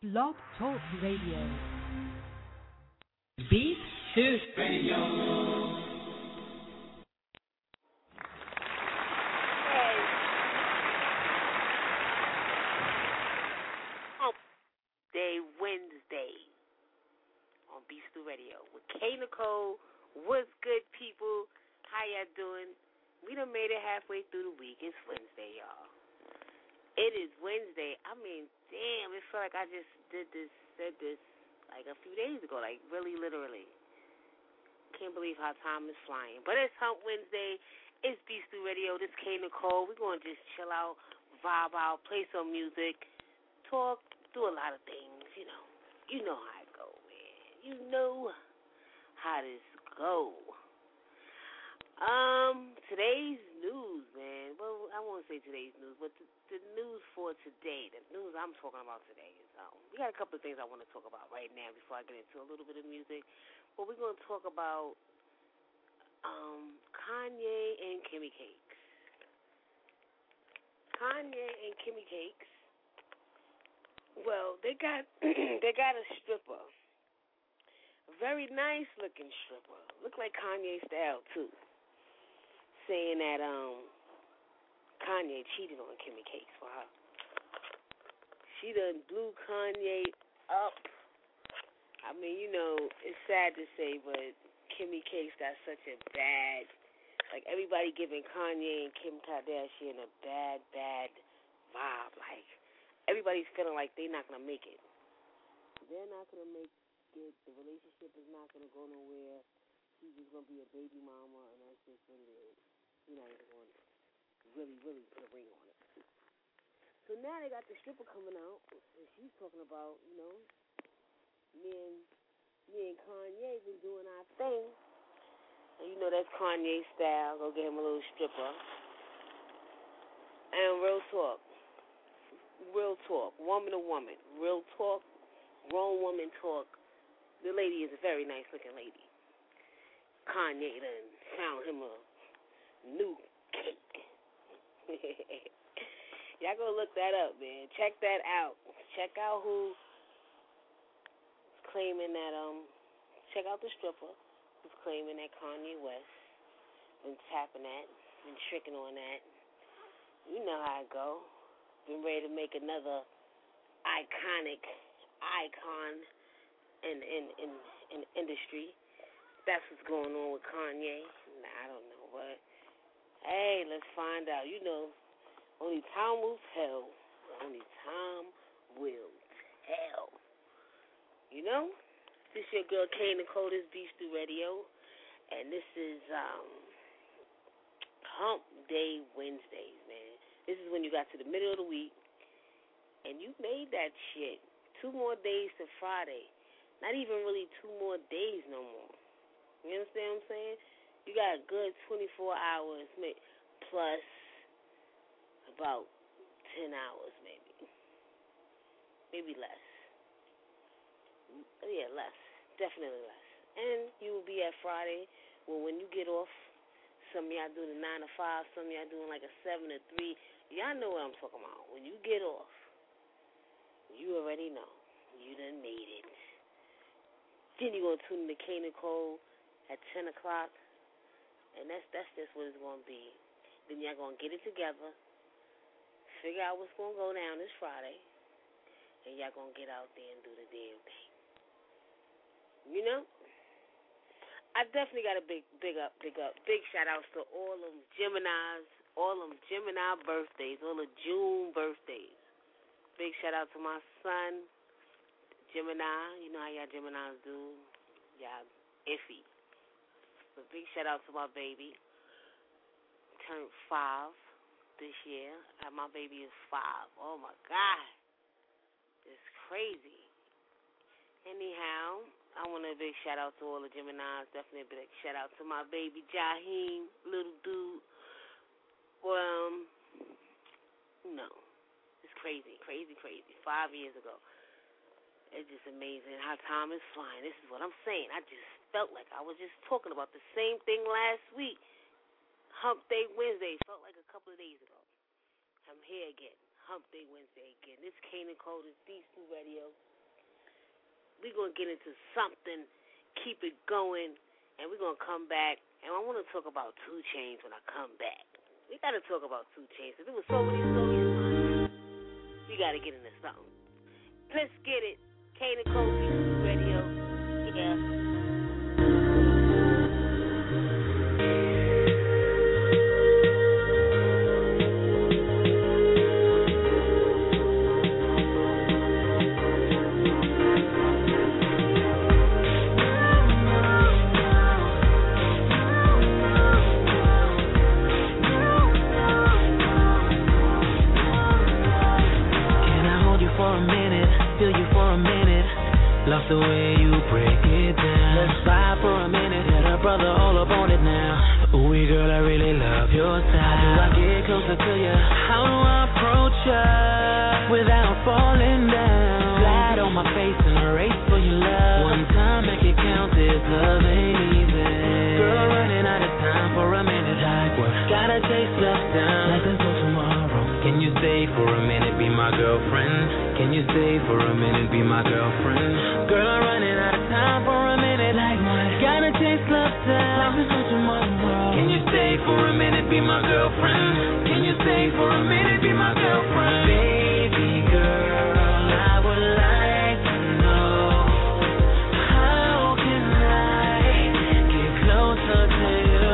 Blog Talk Radio. Beat Suit Radio. Day Wednesday on Beat Stew Radio with K Nicole. What's good, people? How y'all doing? We done made it halfway through the week. It's Wednesday, y'all. It is Wednesday. I mean, damn, it felt like I just said this like a few days ago, like really, literally. Can't believe how time is flying. But it's Hump Wednesday. It's Beat Stew Radio. This is K Nicole. We're going to just chill out, vibe out, play some music, talk, do a lot of things, you know. You know how it go, man. You know how this go. Today's news, man. Well, I won't say today's news, but the news for today, the news I'm talking about today is, we got a couple of things I want to talk about right now before I get into a little bit of music. But we're going to talk about Kanye and Kimmy Cakes. Kanye and Kimmy Cakes. Well, they got a stripper, a very nice looking stripper, look like Kanye style too, saying that Kanye cheated on Kimmy Cakes for her. She done blew Kanye up. I mean, you know, it's sad to say, but Kimmy Cakes got such a bad, like everybody giving Kanye and Kim Kardashian a bad vibe, like. Everybody's feeling like they're not going to make it. They're not going to make it. The relationship is not going to go nowhere. She's just going to be a baby mama, and that's just what it is. You're not even going to really put a ring on it. So now they got the stripper coming out, and she's talking about, you know, me and Kanye been doing our thing. And you know that's Kanye style. Go get him a little stripper. And real talk, woman to woman, real talk, grown woman talk. The lady is a very nice looking lady. Kanye done found him a new cake. Y'all go look that up, man. Check that out. Check out who's claiming that, check out the stripper who's claiming that Kanye West been tapping that, been tricking on that. You know how it go. Been ready to make another icon in industry. That's what's going on with Kanye. I don't know, but hey, let's find out. You know, only time will tell. Only time will tell. You know, this your girl K Nicole. This Beat Stew Radio, and this is Hump Day Wednesdays, man. This is when you got to the middle of the week, and you made that shit. 2 more days to Friday. Not even really 2 more days no more. You understand what I'm saying? You got a good 24 hours, plus about 10 hours maybe. Maybe less. Yeah, less. Definitely less. And you will be at Friday. Well, when you get off, some of y'all do the 9 to 5, some of y'all doing like a 7 to 3. Y'all know what I'm talking about. When you get off, you already know. You done made it. Then you're going to tune in to K Nicole at 10 o'clock, and that's just what it's going to be. Then y'all going to get it together, figure out what's going to go down this Friday, and y'all going to get out there and do the damn thing. You know? I definitely got a big shout outs to all them Geminis, all them Gemini birthdays, all the June birthdays. Big shout out to my son, Gemini. You know how y'all Geminis do. Y'all iffy. But big shout out to my baby. Turned 5 this year. My baby is 5. Oh my God. It's crazy. Anyhow, I want a big shout out to all the Geminis. Definitely a big shout out to my baby Jaheem, little dude. Well, no, it's crazy. 5 years ago. It's just amazing how time is flying. This is what I'm saying. I just felt like I was just talking about the same thing last week. Hump Day Wednesday felt like a couple of days ago. I'm here again. Hump Day Wednesday again. This K Nicole, this Beat Stew Radio. we're going to get into something, keep it going, and we're going to come back. And I want to talk about 2 Chainz when I come back. We got to talk about 2 Chainz. There was so many stories. We got to get into something. Let's get it. Kane and Kobe Radio. Yeah. Love the way you break it down. Let's vibe for a minute. Get a brother all up on it now. Ooh, girl, I really love your style. How do I get closer to you? How do I approach you without falling down? Flat on my face in a race for your love. One time make it count. This love ain't easy. Girl, running out of time for a minute. Like what? Gotta chase love down. Like until tomorrow. Can you stay for a minute? Be my girlfriend. Can you stay for a minute, be my girlfriend? Girl, I'm running out of time for a minute. Like what? Gotta chase love down. Like this on tomorrow. Can you stay for a minute, be my girlfriend? Can you stay for a minute, be my girlfriend? Baby girl, I would like to know, how can I get closer to you?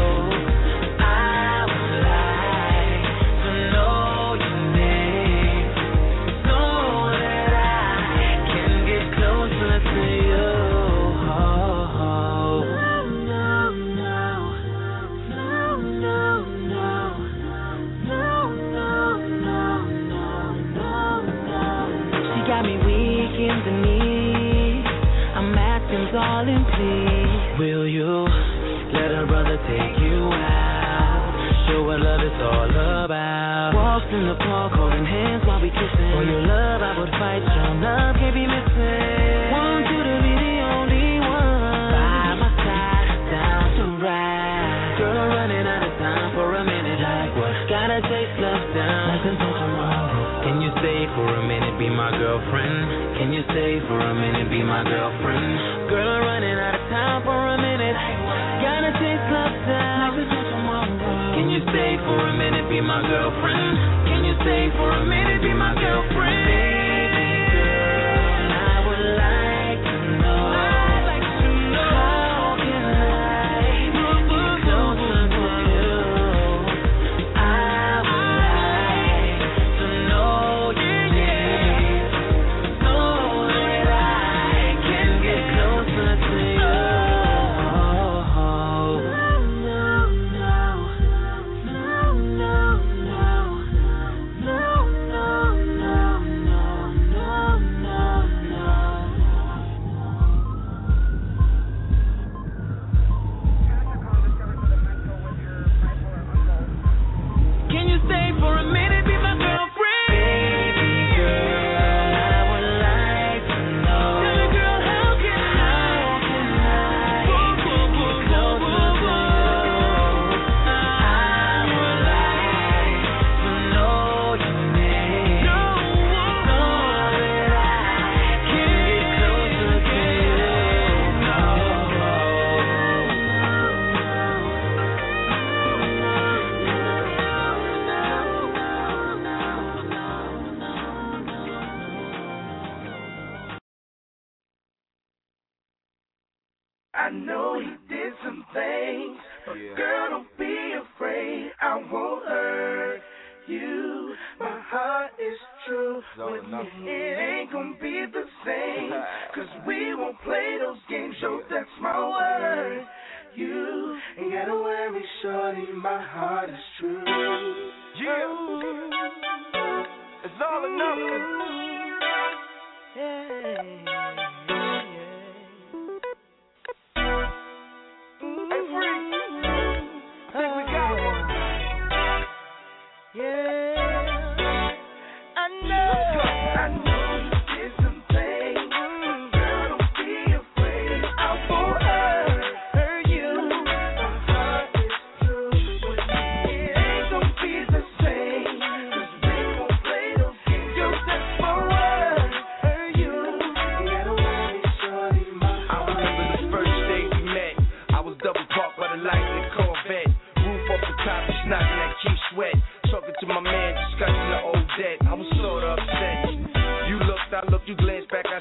I would like to know your name. Darling, please, will you let a brother take you out? Show what love is all about. Walks in the park, holding hands while we kissing. For your love, I would fight. Strong love can't be missing. Want you to be the only one by my side, down to ride. Girl, I'm running out of time for a minute. Like what? Gotta chase love down. Like until tomorrow. Can you stay for a minute? Be my girlfriend. Can you stay for a minute? Be my girlfriend. Girl, I'm running out of time for a minute. Gotta chase love down. Can you stay for a minute? Be my girlfriend. Can you stay for a minute? Be my girlfriend. Baby girl, I would like to know. How can I get closer to you? I would like to know your name, so that I can get closer to you. Can you stay for a minute, be my girlfriend? Baby girl, I would like to know. Tell a girl, how can I get closer to you? I would like to know your name, so that I can get closer to you. I know he did some things, but girl, don't be afraid. I won't hurt you. My heart is true with me. It ain't gonna be the same, 'cause we won't play those games. Yo, that's my word. You ain't gotta worry, shorty. My heart is true. Yeah, it's all or nothing. Yeah.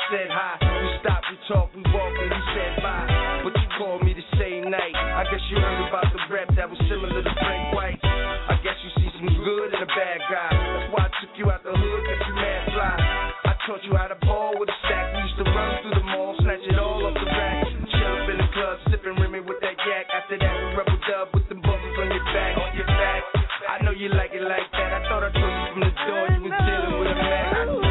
said hi. We stopped, we talked, we walked, and we said bye. But you called me the same night. I guess you heard about the rep that was similar to Frank White. I guess you see some good in a bad guy. That's why I took you out the hood, kept you mad fly. I taught you how to ball with a stack. We used to run through the mall, snatch it all off the rack. Chill up in the club, sipping Remy with that yak. After that, we rubber dub with them bubbles on your back, on your back. I know you like it like that. I thought I told you from the door you was dealing with a man. I know.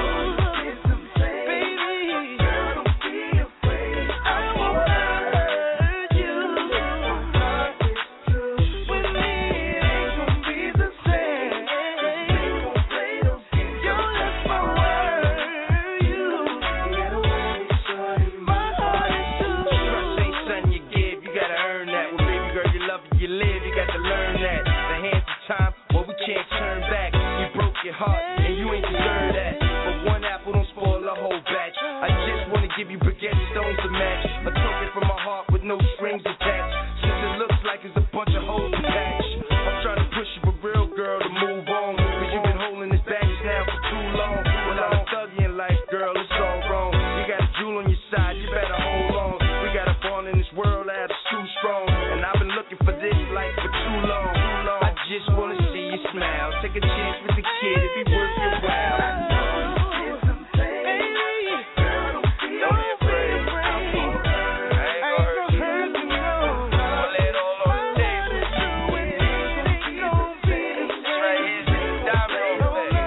Heart, and you ain't deserve that. But one apple don't spoil a whole batch. I just wanna give you spaghetti stones to match. A token from my heart with no strings attached. Since it looks like it's a bunch of holes to patch. I'm trying to push you for real, girl, to move on. Cause you've been holding this baggage now for too long. Without a thuggy in life, girl, it's all wrong. You got a jewel on your side, you better hold on. We got a bond in this world that is too strong. And I've been looking for this life for too long. I just wanna see you smile. Take a chance with the kid if he worth your while. I know you did some things. Girl, don't be afraid. I ain't gonna hurt you, no. I'ma lay it all on the table. Ain't gonna be the same. This right here is the diamond on the back.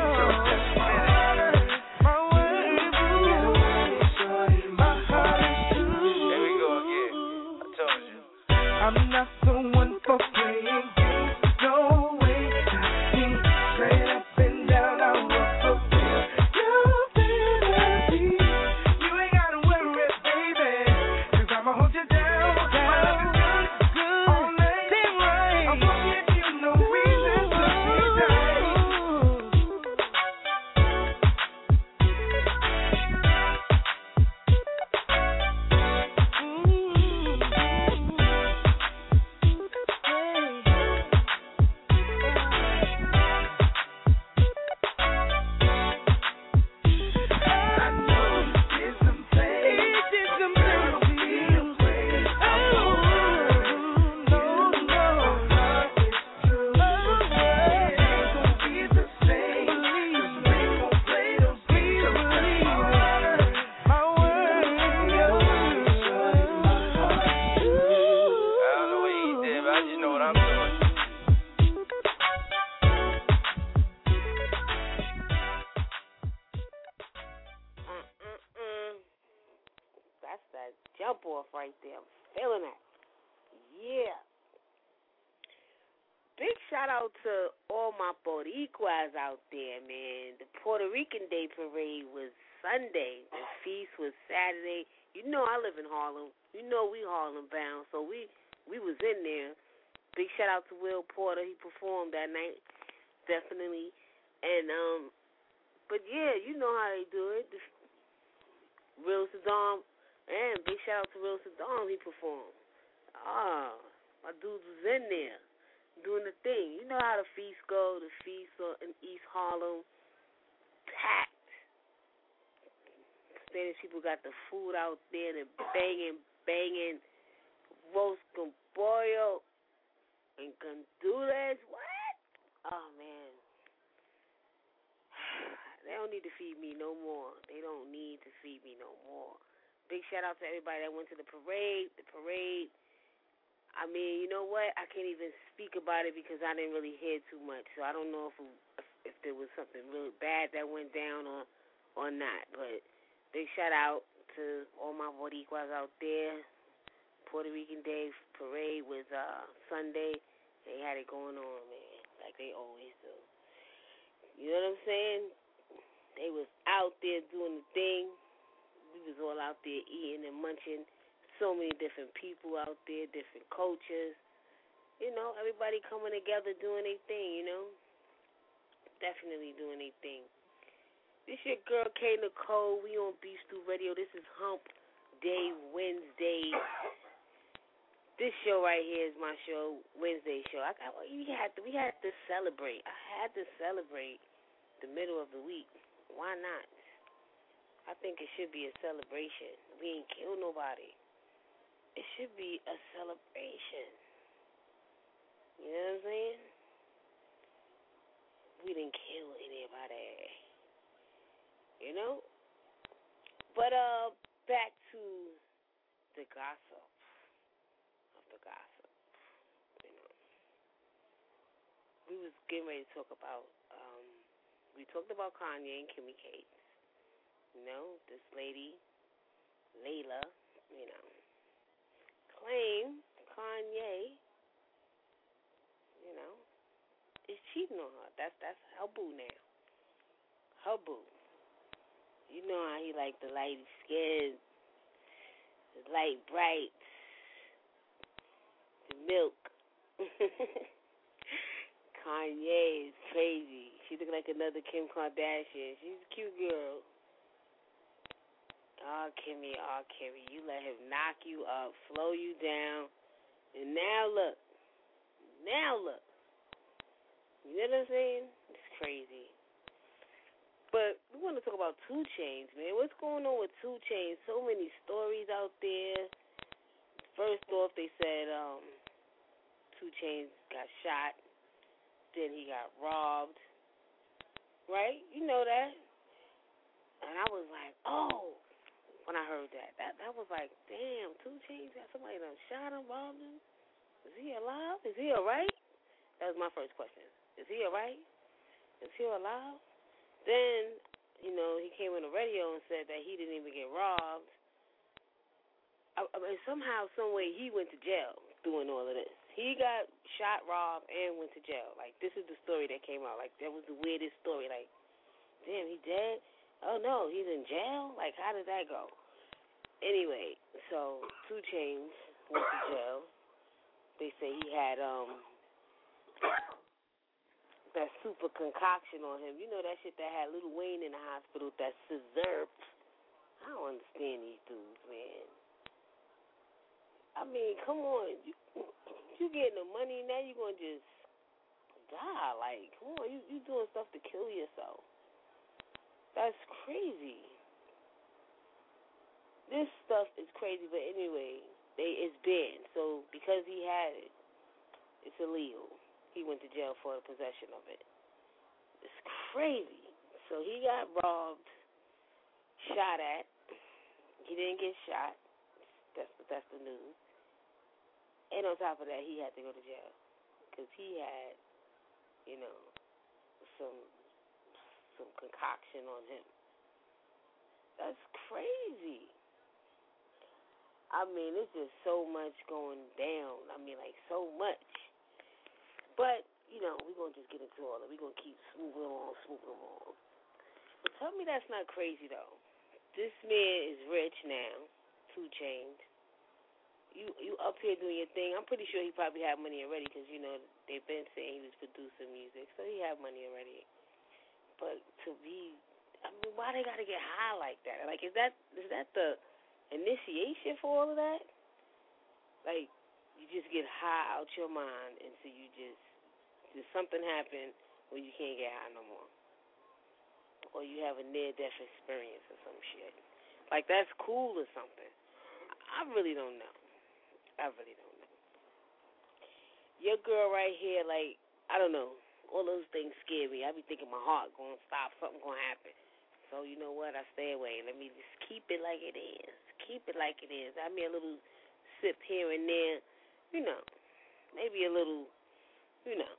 Here we go again. I told you. I'm not the one for playing games. No way. Straight up and down, I will fulfill your fantasy. You ain't gotta worry, baby, cause I'ma hold you down. My love is good, all night, right. I won't give you no reason to be tight. That's that jump off right there. I'm feeling that. Yeah. Big shout out to all my Boricuas out there, man. The Puerto Rican Day Parade was Sunday. The feast was Saturday. You know I live in Harlem. You know we Harlem bound, so we was in there. Big shout out to Will Porter. He performed that night, definitely. And but yeah, you know how they do it. Real Saddam, and big shout out to Real Saddam. He performed. My dudes was in there doing the thing. You know how the feast go. The feast in East Harlem, packed. Spanish people got the food out there. They're banging roast con pollo and gandules. What? Oh man, they don't need to feed me no more. They don't need to feed me no more. Big shout out to everybody that went to the parade. The parade. I mean, you know what? I can't even speak about it because I didn't really hear too much. So I don't know if there was something really bad that went down or not. But big shout out to all my Boricuas out there. Puerto Rican Day Parade was Sunday. They had it going on, man, like they always do. You know what I'm saying? They was out there doing the thing. We was all out there eating and munching. So many different people out there, different cultures. You know, everybody coming together doing their thing, you know. Definitely doing their thing. This your girl K Nicole. We on Beef Stew Radio. This is Hump Day Wednesday. This show right here is my show, Wednesday show. We had to celebrate. I had to celebrate the middle of the week. Why not? I think it should be a celebration. We ain't kill nobody. It should be a celebration. You know what I'm saying? We didn't kill anybody. You know? But back to the gossip of the gossip. You know, we was getting ready to talk about. We talked about Kanye and Kimmy Cates. You know, this lady, Layla. You know, claimed Kanye. You know, is cheating on her. That's her boo now. Her boo. You know how he like the light skin, the light bright, the milk. Kanye is crazy. She look like another Kim Kardashian. She's a cute girl. Oh, Kimmy, you let him knock you up, slow you down, and now look. You know what I'm saying? It's crazy. But we want to talk about 2 Chainz, man. What's going on with 2 Chainz? So many stories out there. First off, they said 2 Chainz got shot. Then he got robbed. Right? You know that. And I was like, oh, when I heard that. That was like, damn, 2 Chainz got somebody done shot him, robbed him. Is he alive? Is he all right? That was my first question. Is he all right? Is he alive? Then, you know, he came on the radio and said that he didn't even get robbed. I mean, somehow, some way, he went to jail doing all of this. He got shot, robbed, and went to jail. Like, this is the story that came out. Like, that was the weirdest story. Like, damn, he dead? Oh, no, he's in jail? Like, how did that go? Anyway, so 2 Chainz went to jail. They say he had, that super concoction on him. You know that shit that had Lil Wayne in the hospital, that Scissor. I don't understand these dudes, man. I mean, come on. You getting the money, now you going to just die. Like, come on, you doing stuff to kill yourself. That's crazy. This stuff is crazy, but anyway, it's banned. So because he had it, it's illegal. He went to jail for the possession of it. It's crazy. So he got robbed, shot at. He didn't get shot. That's the news. And on top of that, he had to go to jail because he had, you know, some concoction on him. That's crazy. I mean, it's just so much going down. I mean, like, so much. But, you know, we're going to just get into all of it. We're going to keep moving along. But tell me that's not crazy, though. This man is rich now, 2 Chainz. You up here doing your thing. I'm pretty sure he probably had money already because, you know, they've been saying he was producing music. So he had money already. But to be, I mean, why they got to get high like that? Like, is that the initiation for all of that? Like, you just get high out your mind and so you just something happen where you can't get high no more. Or you have a near-death experience or some shit. Like, that's cool or something. I really don't know. Your girl right here, like, I don't know. All those things scare me. I be thinking my heart going to stop, something going to happen. So, you know what? I stay away. Let me just keep it like it is. I mean, a little sip here and there. You know, maybe a little, you know.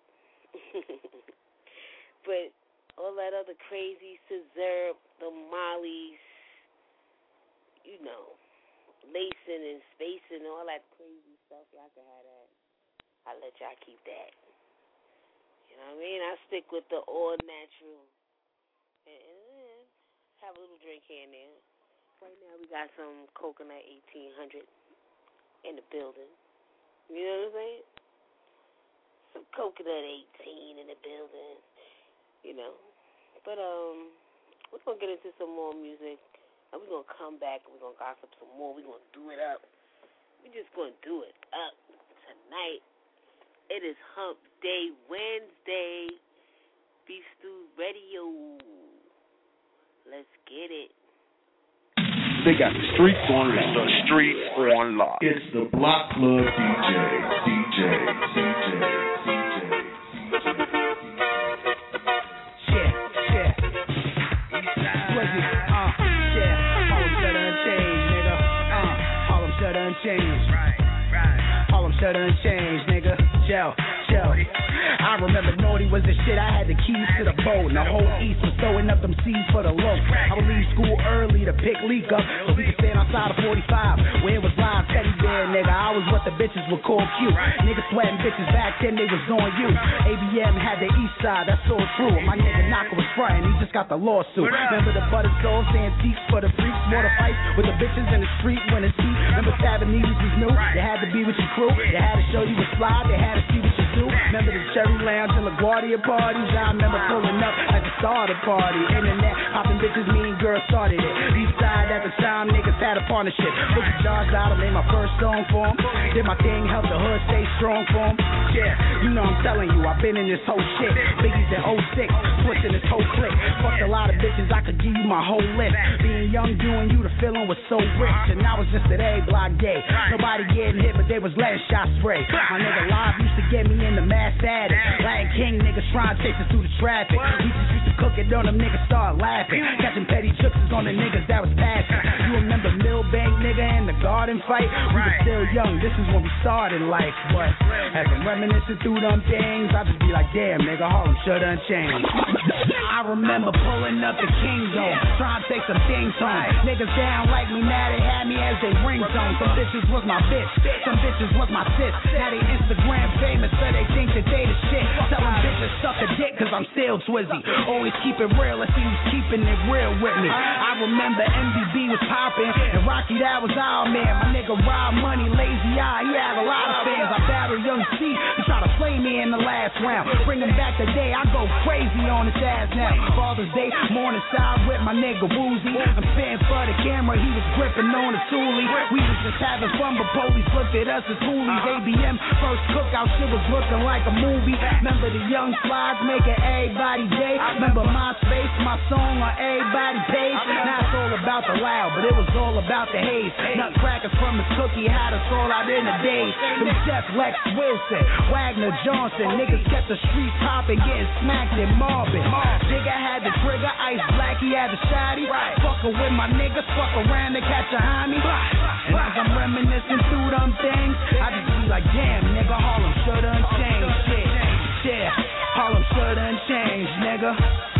But all that other crazy Scissor, the Mollies, you know, lacing and spacing, all that crazy stuff, y'all can have that. I'll let y'all keep that. You know what I mean? I stick with the all natural. And have a little drink here and there. Right now we got some coconut 1800 in the building. You know what I'm saying? Some coconut 18 in the building. You know. But we're gonna get into some more music. And we're gonna come back and we're gonna gossip some more. We're gonna do it up. We're just gonna do it up tonight. It is Hump Day Wednesday. Beef Stew Radio. Let's get it. They got the streets on lock. The streets on lock. It's the Block Club DJ. Harlem shut unchanged, nigga. Joe. I remember Naughty was the shit. I had the keys to the boat, and the whole East was throwing up them seeds for the low. I would leave school early to pick Leak up so we could stand outside of 45 where it was live teddy bear, nigga. I was what the bitches would call cute. Niggas sweating bitches back then, they was on you. ABM had the East Side, that's so true. My nigga Knocker was frontin', he just got the lawsuit. Remember the butter stove, antiques for the freaks, water fights with the bitches in the street when it's heat. Remember stabbing needles was new. They had to be with your crew. They had to show you a slide. They had to see what you do. Remember the Cherry Lounge and LaGuardia parties? I remember pulling up at the start of the party. Internet popping bitches, me and girls started it. East Side at the time, niggas had a partnership. Boogie Josh out, I made my first song for him. Did my thing, helped the hood stay strong for him. Yeah, you know I'm telling you, I've been in this whole shit. Biggie's in 06, switching this whole clique. Fucked a lot of bitches, I could give you my whole list. Being young, doing you, the feeling was so rich. And I was just at A Block gay. Nobody getting hit, but they was letting shots spray. My nigga Live used to get me in the mass addict. Latin King niggas trying to chase us through the traffic. We just used to cook it on them niggas, start laughing. Catching petty chicks on the niggas that was passing. You remember Millbank nigga and the garden fight? We were still young, this is when we started life. But as I'm reminiscing through them things, I just be like, damn nigga, Harlem shut unchanged. I remember pulling up the King Zone, trying to take some things home. Niggas down like me, now they had me as they ringtone. Some bitches was my bitch, some bitches was my sis. Now they Instagram famous, so they think that they the shit. Tell them bitches suck a dick, cause I'm still Twizzy. Always keep it real, let's see who's keeping it real with me. I remember MDB was popping, and Rocky, that was our man. My nigga Rob Money, Lazy Eye, he had a lot of fans. I battled Young C, he tried to play me in the last round. Bring him back today, I go crazy on his ass now. Father's Day, morning side with my nigga Woozy. I'm standing for the camera, he was gripping on the toolie. We was just having fun, but police looked at us as coolies. ABM, first cookout, shit was looking like a movie. Remember the young slides making everybody day. Remember MySpace, my song on everybody's page. Now it's all about the loud, but it was all about the haze. Nutcrackers from the cookie had us all out in the days. From Chef Lex Wilson, Wagner Johnson, niggas kept the streets popping, getting smacked and mobbing. Jigga had the trigger, Ice Black, he had the shotty. Fucking with my niggas, fuck around to catch a homie. And as I'm reminiscing through them things, I just be like, damn, nigga, Harlem shut unchanged. Yeah, Harlem shut unchanged, nigga.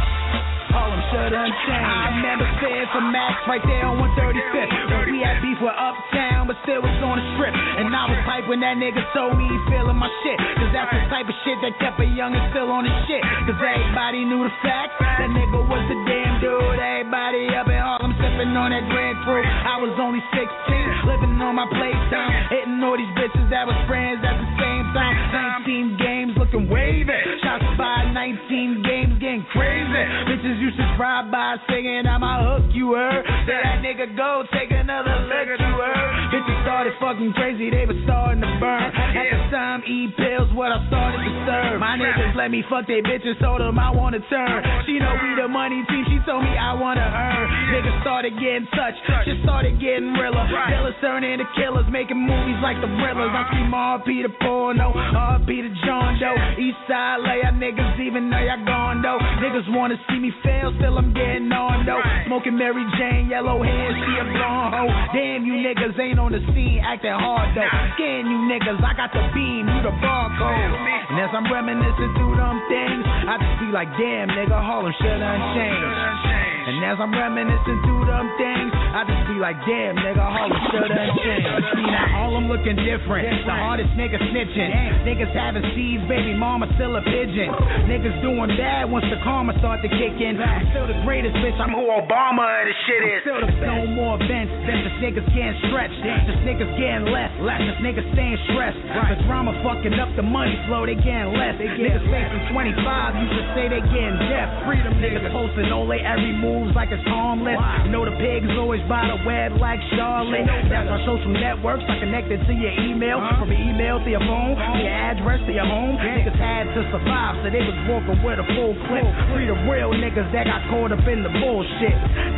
Harlem shut unchanged. I remember staying for Max right there on 135th. When we had beef with Uptown, but still was on the strip. And I was hype when that nigga told me he feeling my shit. Cause that's the type of shit that kept a youngin' still on his shit. Cause everybody knew the facts. That nigga was the damn dude. Everybody up in Harlem sipping on that Grand Cru. I was only 16, living on my playtime. Hitting all these bitches that was friends at the same time. 19 games looking wavy. Shots by 19 games getting crazy. Bitches used to drive by singing, I'ma hook you, heard. Let that nigga go, take another look, you heard. Bitches started fucking crazy, they were starting to burn. At the time, E-pills, what I started to serve. My niggas let me fuck they bitches, told them I wanna turn. She know we the money team, she told me I wanna earn. Niggas started getting touched, just started getting realer. Killers turning into killers, making movies like the Thrillers. I scream R.P. to Porno, R.P. to John Doe. Eastside lay y'all niggas even though y'all gone though. Niggas wanna see me fail, still I'm getting on though. Smoking Mary Jane, yellow hair, she a blonde hoe. Damn, you niggas ain't on the scene, acting hard though. Scan you niggas, I got the beam, you the barcode. And as I'm reminiscing through them things, I just be like, damn nigga, Harlem shut unchanged. And as I'm reminiscing through them things, I just be like, damn nigga, Harlem shut unchanged. See now Harlem looking different, the hardest niggas snitching. Niggas having seeds, baby mama still a pigeon. Niggas doing bad once the karma start to kick in. I'm still the greatest bitch, I'm who Obama this shit is. Still the no more events, just niggas getting stretched. Just niggas getting less, just niggas staying stressed. The drama fucking up the money flow, they getting less. Niggas facing 25, you should say they getting deaf. Freedom niggas posting Ole every moves like it's harmless. You know the pigs always by the web like Charlotte. That's our social networks, I connected to your email. From your email to your phone, to your address to your home. Niggas had to survive, so they was walking with a full clip. Free the real niggas that got caught up in the bullshit. Now they in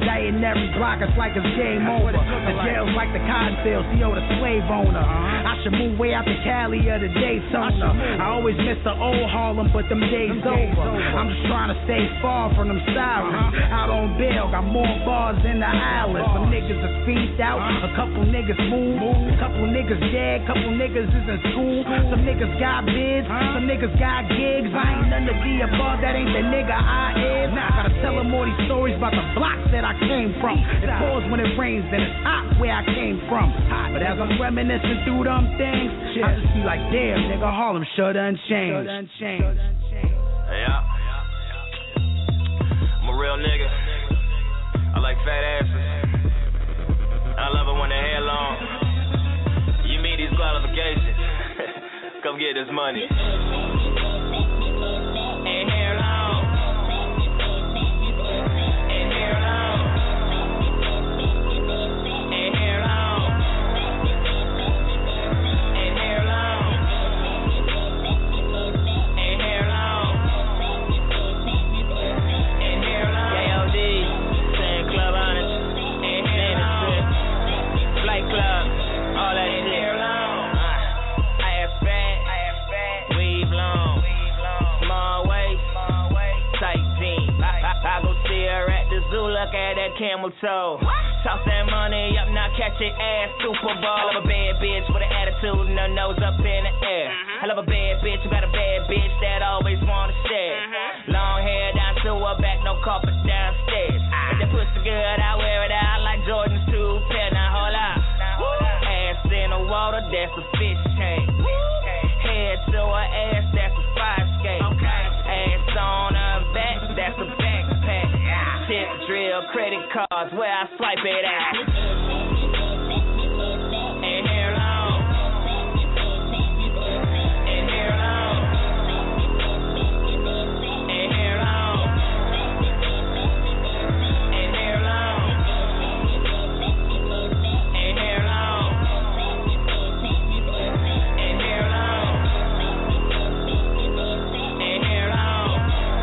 day in every block, it's like it's game over. The jail's like the cotton fields, the slave owner. I should move way out to Cali or the Daytona. I always miss the old Harlem, but them days over. I'm just trying to stay far from them sirens. Out on bail, got more bars than the islands. Some niggas are speeded out, a couple niggas move, a couple niggas dead, couple niggas is in school. Some niggas got bids, some niggas got gigs. I ain't none of the above, that ain't the nigga I is. Now I gotta tell them all these stories about the blocks that I came from. It pours when it rains, and it's hot where I came from. But as I'm reminiscing through them things, I just be like, damn, nigga, Harlem sure done changed. Yeah. I'm a real nigga. I like fat asses. I love it when their hair long. You meet these qualifications. Come get this money. And hair long. And hair long. And hair long. And hair long. And hair long. And hair long. KOD, Sand Club Honest, and hair long. Flight Club, all that shit. Hair long. I have fat, weave long, small waist, tight jeans. I go see her at the zoo, look at that camel toe. Toss that money up, now catch your ass, Super Bowl. I love a bad bitch with an attitude and her nose up in the air. I love a bad bitch who got a bad bitch that always wanna share. Long hair down to her back, no carpet downstairs. If that pussy good, I wear it out like Jordan's 2 pair. Now hold up, ass in the water, that's a fish tank. Head to her ass, that's a 5 skate. Ass on her back, that's a backpack. Tip drill, credit cards, where I swipe it at. And hair long. And hair long. And hair long. And hair long. And hair long. And hair long. And hair long.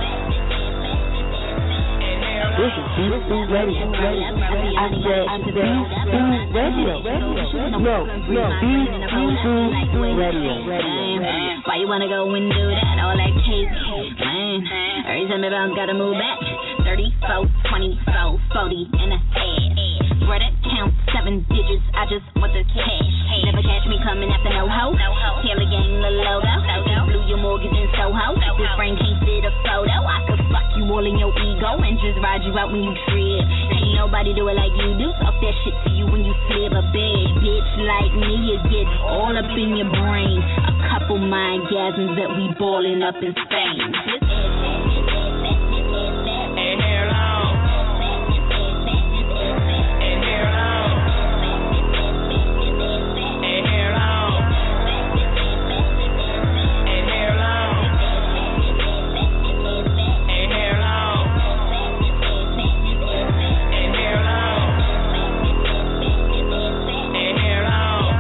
And hair long. This is Boo Radio. I said Boo Radio. No, Boo Radio. Why you wanna go and do that? All that cake, man. Every time I gotta move back. 34, 24, 40 and a half. Swear that count 7 digits. I just want the cash. Never catch me coming after no hoe. Taylor gang the logo. Just blew your mortgage in Soho. This brain can't fit a photo. I could fuck you all in your ego and just ride you out when you trip. Ain't nobody do it like you do. Talk that shit to you when you slip. A bad bitch like me, you get all up in your brain. A couple mindgasms that we ballin' up in Spain. And hair long. And hair long. And hair long. And hair long. And hair long. And hair long. And hair long.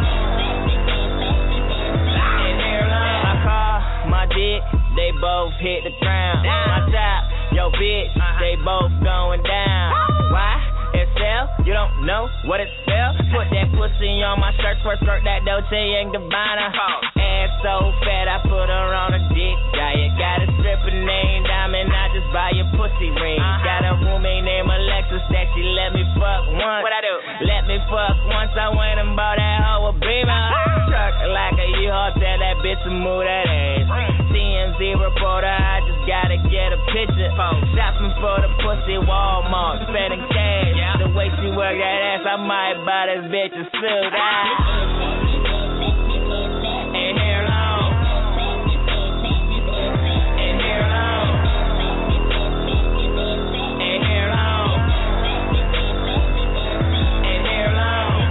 And hair long. My car, my dick, they both hit the ground. My top, yo bitch, they both going down. Why? SL, you don't know what it spell? Put that pussy on my shirt, first skirt that Dolce & Gabbana. Ass so fat, I put her on a dick diet. Got a stripper named Diamond, I just buy your pussy ring. Got a roommate named Alexis that she let me fuck once. What I do? Let me fuck once, I went and bought that hoe a Beamer. Truck like a U-Haul, tell that bitch to move that ass. TMZ reporter, I just gotta get a picture. Shopping for the pussy, Walmart, spending cash. The way she work that ass, I might buy this bitch a suit. And hair long. And hair long. And hair long. And hair long.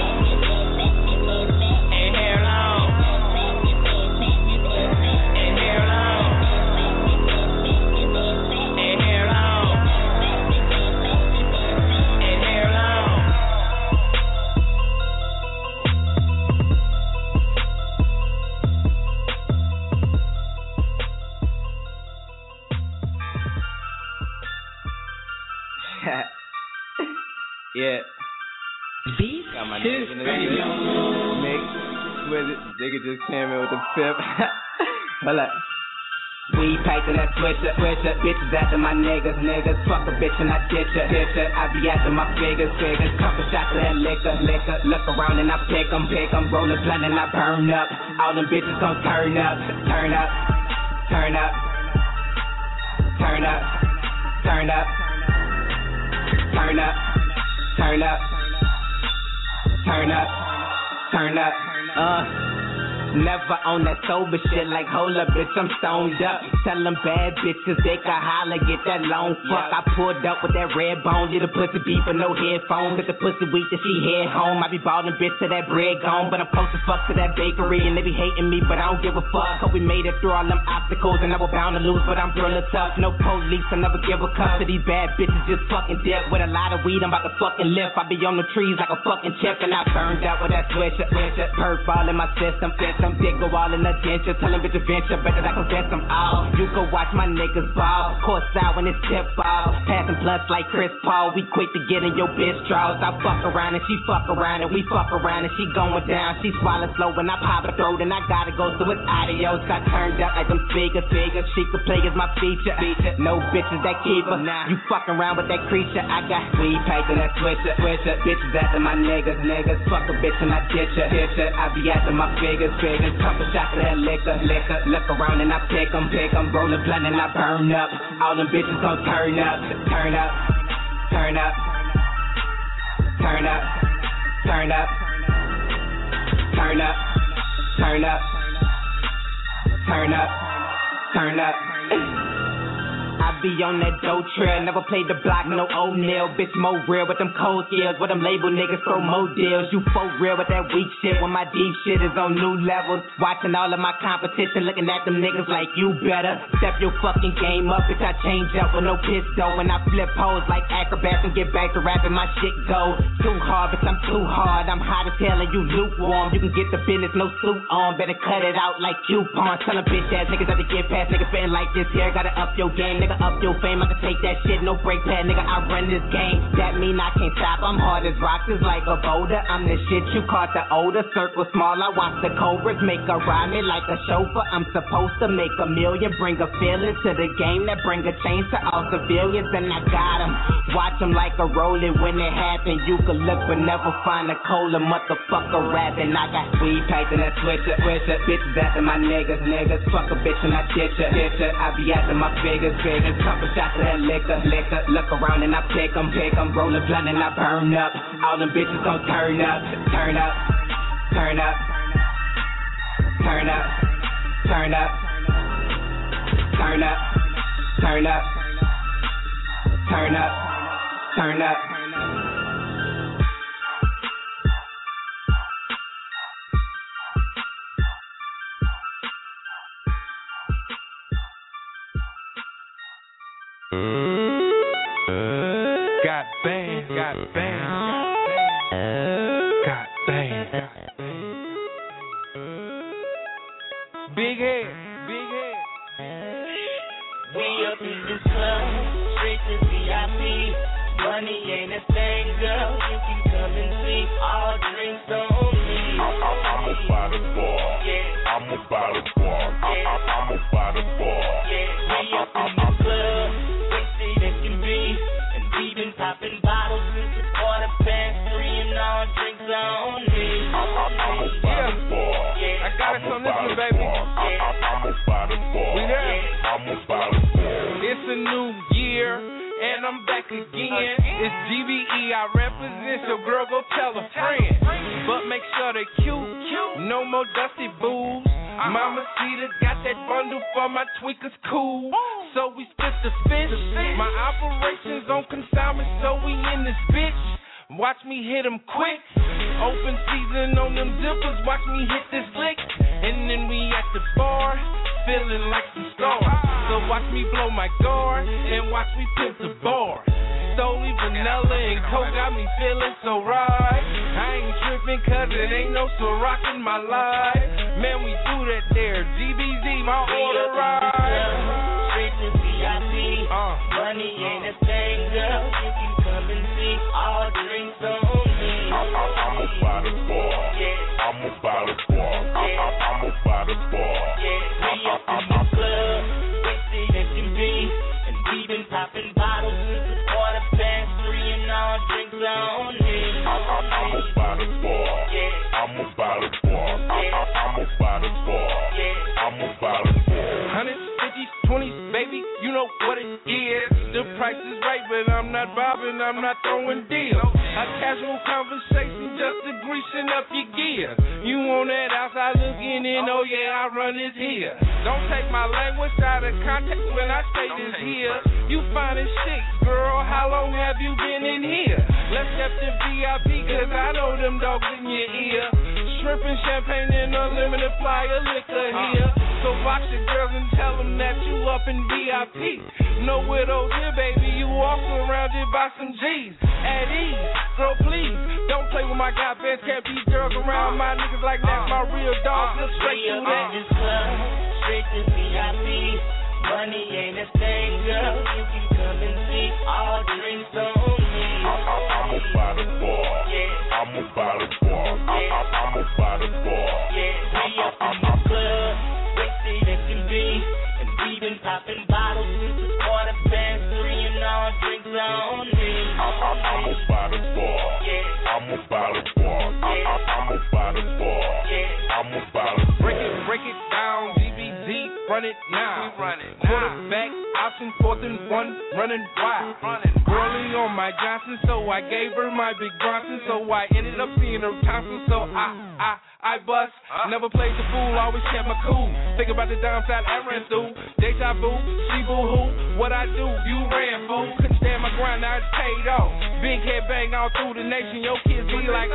And hair long. And hair long. And hair long. And hair long. Got my nigga in the mix. With it, nigga just came in with the pip. Hold up. We packed in that switcher, bitches after my niggas, fuck a bitch and I ditch her, I be after my figures, couple shots of that liquor, look around and I pick 'em, roll a blunt and I burn up, all them bitches gon' turn up, turn up, turn up, turn up, turn up, turn up, turn up, turn up, turn up, never on that sober shit like hold up, bitch, I'm stoned up. Tell them bad bitches they can holler, get that long fuck. I pulled up with that red bone, did a pussy beat but no headphones. Get the pussy weak that she head home. I be ballin' bitch till that bread gone, but I'm close as fuck to that bakery and they be hating me, but I don't give a fuck. Cause we made it through all them obstacles and I was bound to lose, but I'm thriller tough. No police, I never give a cuff to these bad bitches, just fucking dip. With a lot of weed, I'm about to fucking lift. I be on the trees like a fucking chip and I burned up with that switcher. Perk all in my system, dick go all in the denture. Tell them bitch adventure, better I convince them all. You go watch my niggas ball, course out when it's tip ball. Passing plus like Chris Paul, we quick to get in your bitch draws. I fuck around and she fuck around and we fuck around and she going down. She swallow slow when I pop her throat and I gotta go, so it's adios. Got turned up like them speakers. She could play as my feature. No bitches that keep her. You fucking around with that creature. I got weed packed in that switcher. Bitches after my niggas. Fuck a bitch and I ditch her. I be after my figures. Couple shots of that liquor. Look around and I pick 'em, roll a blunt and I burn up. All them bitches gon' turn up, turn up, turn up, turn up, turn up, turn up, turn up, turn up, turn up. I be on that dope trail, never played the block, no O'Neal. Bitch, more real with them cold skills, with them label niggas throw more deals. You folk real with that weak shit, when my deep shit is on new levels. Watching all of my competition, looking at them niggas like you better step your fucking game up. Bitch, I change up with no piss though, and I flip hoes like acrobats and get back to rapping. My shit goes too hard, bitch, I'm too hard. I'm hot as hell and you lukewarm. You can get the business, no suit on, better cut it out like coupons. Tell them bitch ass niggas that to get past niggas feeling like this here. Gotta up your game, nigga, up your fame. I can take that shit, no brake pad, nigga, I run this game. That mean I can't stop, I'm hard as rocks, is like a boulder. I'm the shit you caught the older, circle small, I watch the cobras make a rhyme it like a chauffeur. I'm supposed to make a million, bring a feeling to the game that bring a change to all civilians, and I got them. Watch them like a rolling when it happen. You can look but never find a cola motherfucker rapping. I got weed packed in that switcher. Bitches after my niggas. Fuck a bitch and I ditch her. I be after my figures. Couple shots of that liquor. Look around and I pick 'em, roll a blunt and I burn up. All them bitches gon' turn up, turn up, turn up, turn up, turn up, turn up, turn up, turn up, turn up. Got bang, got bang, got bang. Big head, big head. We up in this club, straight to VIP. Money ain't a thing, girl. You can come and see. All drinks on me. I'm about the bar. Yeah. I'm about the bar. I'm about the bar. Yeah. We up in the club, sexy that can be. And we been popping bottles since the 3:15, and all drinks on me. I'm about the bar. Yeah. I got it from this one, baby. I'm about the bar. We there. I'm about the bar. It's a new year, and I'm back again. It's GBE, I represent, so girl, go tell a friend. But make sure they cute, no more dusty booze. Mama Cedar got that bundle for my tweakers, cool. So we split the fish. My operations on consignment, so we in this bitch. Watch me hit them quick. Open season on them zippers, watch me hit this lick. And then we at the bar, feeling like some stars. So watch me blow my guard, and watch me pimp the bar. Stoli, vanilla, and coke got me feeling so right. I ain't tripping cause it ain't no Ciroc in my life. Man, we do that there. GBZ, my order ride. Straight to VIP. Money ain't a thing, girl. You can come and see. All drinks on me. and I'm not throwing deals. A casual conversation just to greasing up your gear. You want that outside looking in, oh yeah, I run this here. Don't take my language out of context when I say this here. You fine as shit, girl, how long have you been in here? Let's step to VIP, cause I know them dogs in your ear. Shrimp and champagne and unlimited flyer liquor here. So box your girls and tell them that you up in VIP. No widows here, baby, you walk surrounded by some G's. At ease, girl, please, don't play with my guy best. Can't be girls around my niggas like that's my real dog. Look straight through that. This club, straight to VIP. Money ain't a thing, girl. You can come and see. All drinks on me. I'm a bottom boy. Yeah. I'm a bottom boy. I'm a bottom boy. Yeah, we up in the club, wasted as can be, and we been popping bottles since 3:15, and all drinks on me. I'm a bottom boy. Yeah. I'm a bottom boy. I'm a bottom boy. Yeah. I'm a bottom boy. Break it down, DBD, run it now. Quarterback, option 4th and 1, running wild. Girlie on my Johnson, so I gave her my Big Bronson, so I ended up seeing her Thompson, so I bust. Never played the fool, always kept my cool. Think about the downside I ran through. Deja vu, she boo-hoo. What I do, you ran, fool. Couldn't stand my grind, now it's paid off. Big head bang all through the nation. Your kids be like,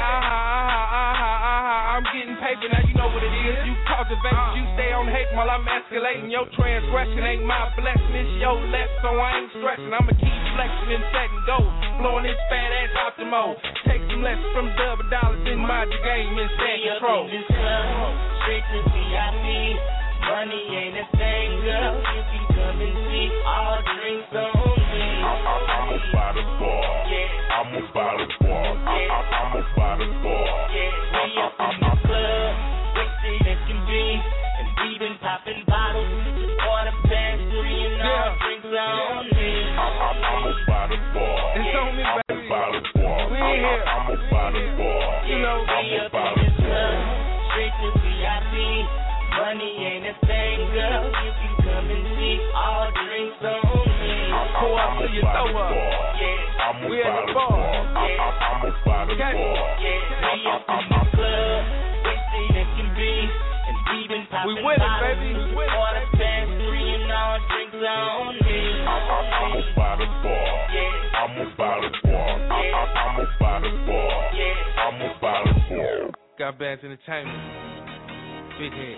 I'm getting paper, now you know what it is. You cultivate, you stay on hate while I'm escalating. Your transgression ain't my blessing, it's your left, so I ain't stressing. I'ma keep flexing and setting goals. Blowing this fat ass optimo. Take some lessons from double dollars in my game and stand control. This club, straight to VIP. Money ain't a thing, girl. You can come and see. All drinks on me. I'm a bottom boy. Yeah. I'm a bottom boy. I'm a bottom boy. Yeah, we up in the club, wasted as can be, and we been popping bottles since 3:15, and all drinks on me. I'm a bottom boy. It's on me, baby. I'm a bottom boy. We in here. I'm a bottom boy. You know, we up in this club, straight to VIP. Money ain't a thing, girl. You can come and see. All drinks on me. Pour up to your throw up. Yeah. We at the bar. I'm a bottom boy. Yeah, we up in the club, wasted as can be, and we been popping We with it, baby. We with it. 3:15, and all drinks on me. I'm a bottom boy. Yeah. I'm a bottom boy. I'm a bottom boy. Yeah. I'm a bottom boy. Got Bands Entertainment. Big head.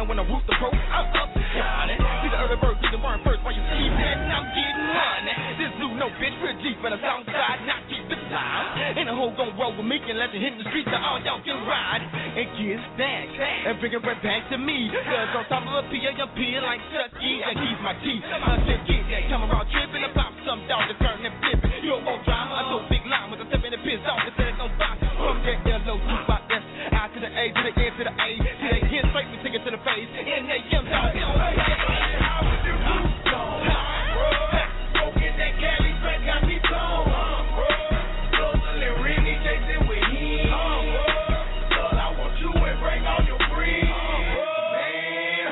when I whoop the pro, I'm up to shining. See the early bird, see the burn first while you sleep, and I'm getting money. This blue no bitch, real deep in the south side, not keep the time. Ain't a hoe gon' roll with me unless you hit the streets, so all y'all can ride and get stacked and bring it right back to me. Cause on top of a P, young P like Chucky, that keeps my teeth. I just get that, come around tripping and pop some down to turn and flipping. You won't drive, I throw big line with a 7 and piss off, instead of no box. From that L-O, two-box, S, I to the A, to the N, to the A, to the N, straight, we take it to the face, and they M dog. How would you do so? Go get that Cali track, got me blown. Closer than Rennie, chasing with him. Girl, I want you and bring all your friends. Man,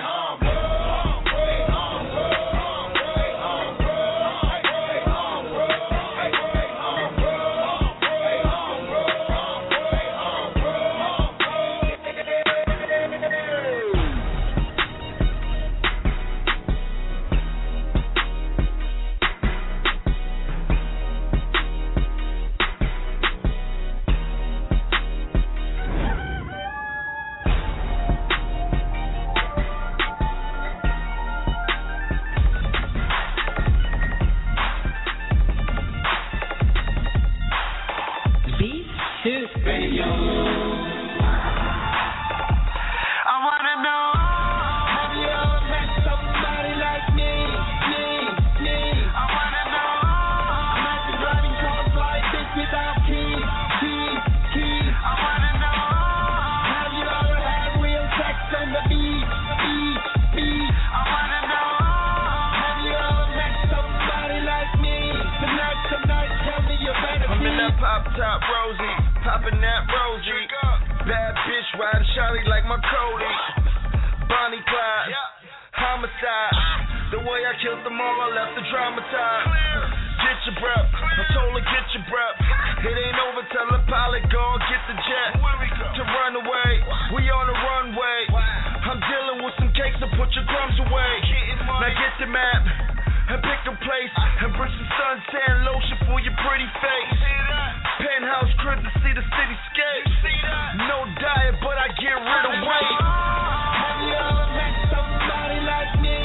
Top Rosie, poppin' that Rosie. Bad bitch riding shawty like my Cody. Bonnie Clyde, homicide. The way I killed them all, I left the dramatized. Get your breath, I told her get your breath. It ain't over, tell the pilot go and get the jet. To run away, we on the runway. I'm dealing with some cakes, so put your crumbs away. Now get the map and pick a place and bring some suntan lotion for your pretty face. Penthouse crib to see the cityscape. No diet, but I get rid of weight. Have you ever met somebody like me?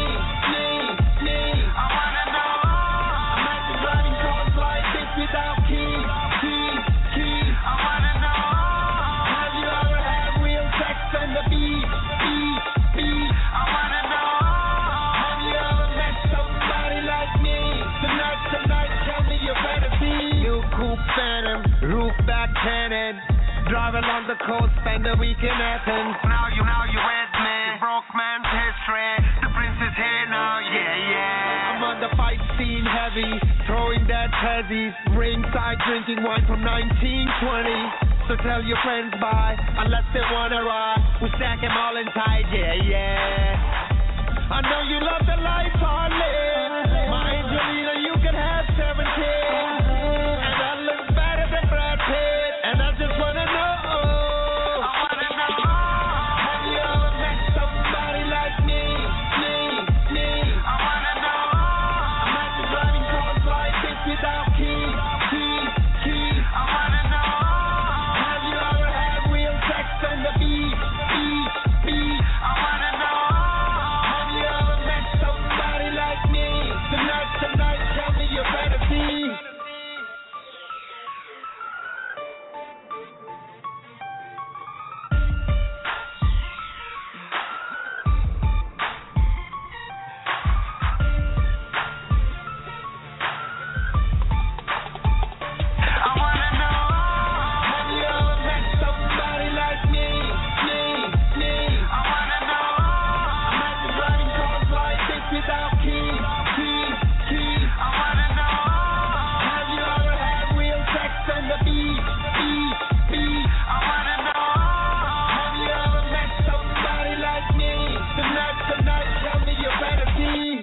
I wanna know. I'm actually driving cars like this without keys. I wanna know. Have you ever had real sex on the beat? I wanna know. Have you ever met somebody like me? Tonight, tell me your fantasy. New coupe Phantom, roof back cannon. Drive along the coast, spend the week in Athens. Now you with me. Broke man's history. The prince is here now, yeah. I'm on the fight scene heavy, throwing that heavy. Ringside drinking wine from 1920. So tell your friends bye, unless they wanna ride. We stack them all inside, yeah. I know you love the life I live. My Angelina, you can have 7 kids. And I look better than Brad Pitt. And I just wanna know. Have you ever met somebody like me? I wanna know. I'm actually driving cars like this without keys. I wanna know. Have you ever had real sex on the beat? I wanna know. Have you ever met somebody like me? Tonight, tell me your fantasy. I wanna know. Have you ever met somebody like me? I wanna know. I'm actually driving cars like this without keys. I wanna know. Have you ever had real sex on the beat? I wanna know. Have you ever met somebody like me? Tonight, tell me your fantasy.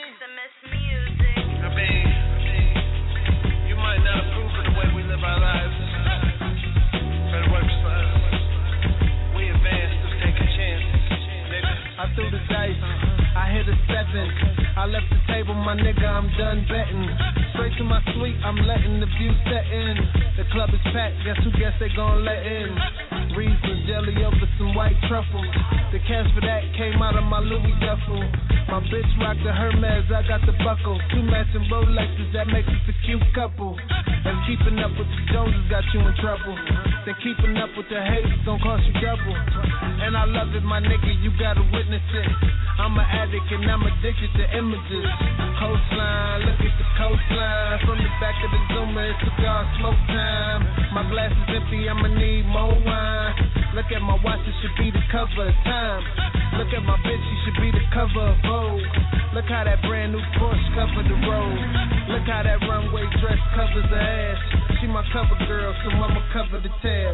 I mean, you might not approve of the way we live our lives, but it works for us. We advance through taking chances, nigga. I threw the dice, I hit a 7. I left the table, my nigga, I'm done betting. Straight to my suite, I'm letting the view set in. The club is packed, guess they gon' let in? strawberries and jelly over some white truffles. The cash for that came out of my Louis duffel. My bitch rocked the Hermes, I got the buckle. 2 matching Rolexes, that makes us a cute couple. And keeping up with the Joneses got you in trouble. Then keeping up with the haters gon' cost you double. And I love it, my nigga, you gotta witness it. I'm an addict and I'm addicted to images. Coastline, look at the coastline. From the back of the Zoomer, it's cigar smoke time. My glass is empty, I'ma need more wine. Look at my watch, it should be the cover of Time. Look at my bitch, she should be the cover of Vogue. Look how that brand new Porsche covered the road. Look how that runway dress covers her ass. She my cover girl, so I'ma cover the tab.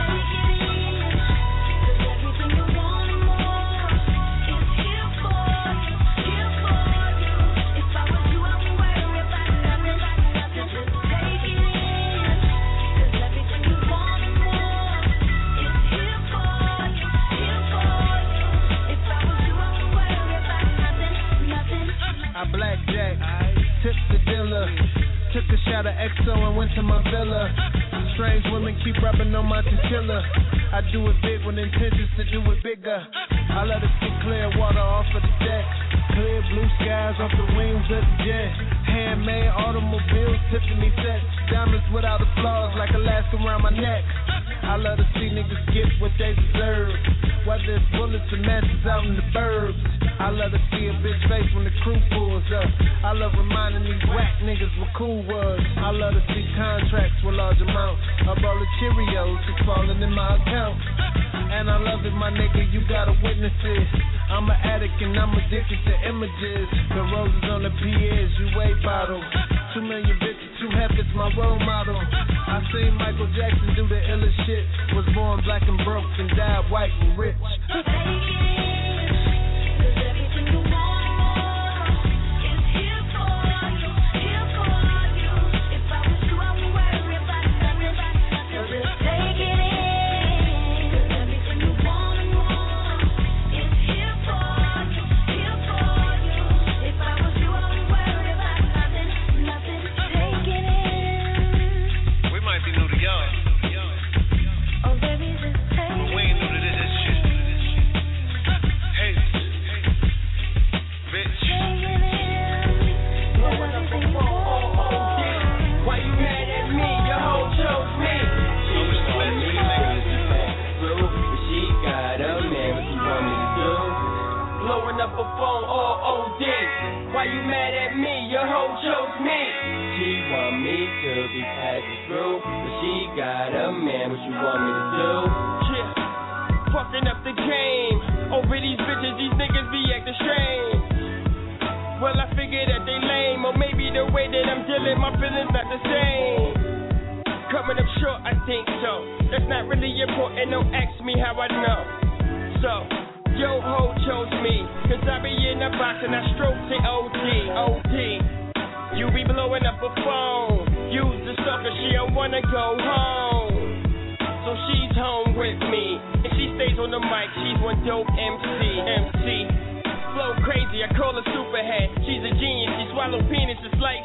I blackjack, tipped the dealer, took a shot of XO and went to my villa. Strange women keep rubbing on my chinchilla. I do it big with intentions to do it bigger. I let her see clear water off of the deck. Clear blue skies off the wings of the jet. Handmade automobiles, Tiffany sets. Diamonds without flaws like Alaska around my neck. I love to see niggas get what they deserve. Whether it's bullets or matches out in the burbs. I love to see a bitch face when the crew pulls up. I love reminding these whack niggas what cool was. I love to see contracts with large amounts. A bowl of Cheerios is falling in my account. And I love it, my nigga, you gotta witness it. I'm an addict and I'm addicted to images. The roses on the Piers, you way bottle. 2 million bitches, 2 heifers, my role model. I seen Michael Jackson do the illest shit. Was born black and broke and died white and rich. Why you mad at me? Your hoe chose me. She want me to be passing through, but she got a man. What you want me to do? Yeah, fucking up the game. Over these bitches, these niggas be acting strange. Well, I figure that they lame, or maybe the way that I'm dealing, my feelings not the same. Coming up short, I think so. That's not really important, don't ask me how I know. So, yo ho chose me, cause I be in the box and I stroke to OD. You be blowing up a phone, use the stalker, she don't wanna go home. So she's home with me, and she stays on the mic, she's one dope MC. Flow crazy, I call her Superhead, she's a genius, she swallow penis just like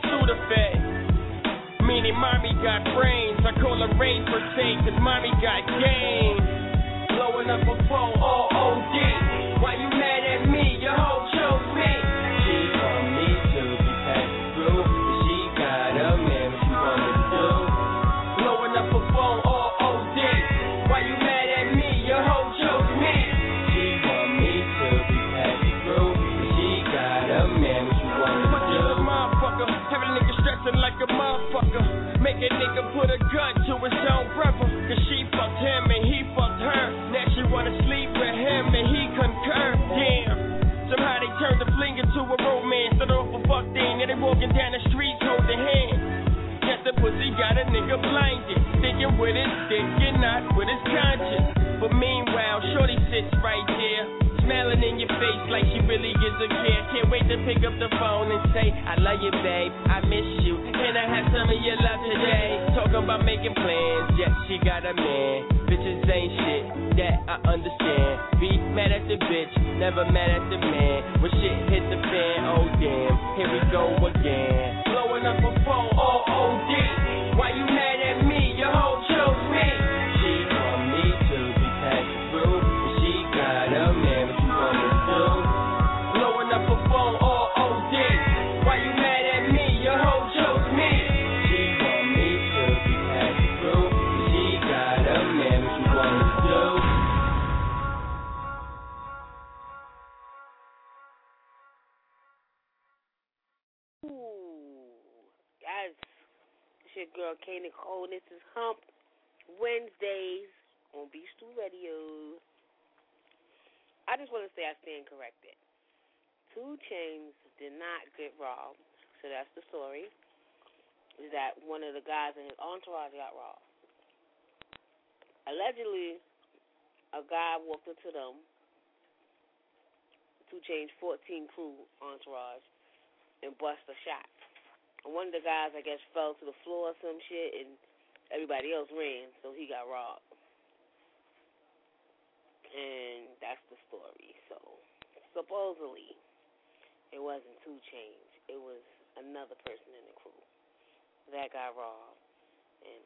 Sudafed. Meaning mommy got brains, I call her Ray for sake, cause mommy got game. Blowing up a phone, all OD. Why you mad at me? Your hoe chose me. She want me to be passing through, but she got a man. What you want me to do? Blowing up a phone, all OD. Why you mad at me? Your hoe chose me. She want me to be passing through, but she got a man. What you want me to do? Motherfucker, have a nigga stressing like a motherfucker. Make a nigga put a gun to his own brother, cause she fucked him and he fucked her. Now she wanna sleep with him and he concur. Damn, somehow they turned the fling into a romance. Started off a fuck thing and they walking down the streets holding hands. Guess the pussy got a nigga blinded, thinking with his dick and not with his conscience. But meanwhile, shorty sits right there, smiling in your face like she really gives a care. Can't wait to pick up the phone and say, I love you, babe, I miss you. Can I have some of your love today? Talking about making plans, yes, she got a man. Bitches ain't shit, that I understand. Be mad at the bitch, never mad at the man. When shit hit the fan, oh damn, here we go again. Blowing up a phone, all OD. Why you mad at me? Your hoe chose me. She want me to be your girl K Nicole. This is Hump Wednesdays on Beef Stew Radio. I just want to say I stand corrected. 2 Chainz did not get robbed, so that's the story. Is that one of the guys in his entourage got robbed. Allegedly, a guy walked into them, 2 Chainz 14 crew entourage, and bust a shot. And one of the guys, I guess, fell to the floor or some shit, and everybody else ran, so he got robbed. And that's the story. So, supposedly, it wasn't 2 Chainz. It was another person in the crew that got robbed. And,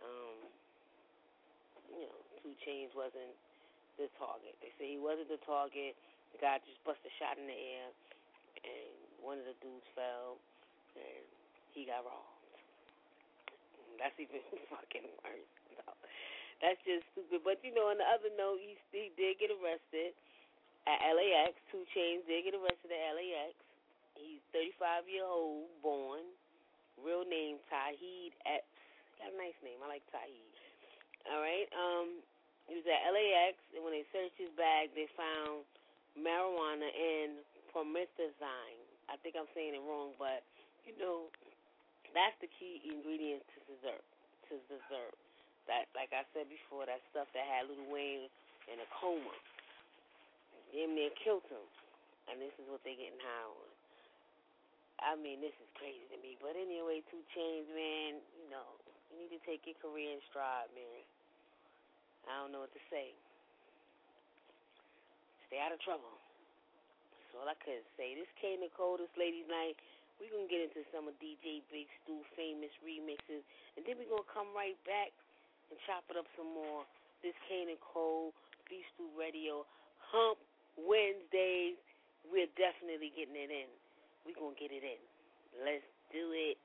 2 Chainz wasn't the target. They say he wasn't the target. The guy just busted a shot in the air, and one of the dudes fell, and he got robbed. That's even fucking worse. No, that's just stupid. But, on the other note, he did get arrested at LAX. 2 Chainz did get arrested at LAX. He's 35-year-old, born. Real name, Taheed Epps. Got a nice name. I like Taheed. All right. He was at LAX, and when they searched his bag, they found marijuana and promethazine. I think I'm saying it wrong, but, that's the key ingredient to dessert. That, like I said before, that stuff that had Lil Wayne in a coma. Damn near killed him. And this is what they getting high on. I mean, this is crazy to me. But anyway, 2 Chainz, man, you need to take your career in stride, man. I don't know what to say. Stay out of trouble. That's all I could say. This K Nicole, this ladies' night. We're going to get into some of DJ Big Stu famous remixes, and then we're going to come right back and chop it up some more. This K Nicole, Beef Stew Radio, Hump Wednesdays. We're definitely getting it in. We're going to get it in. Let's do it.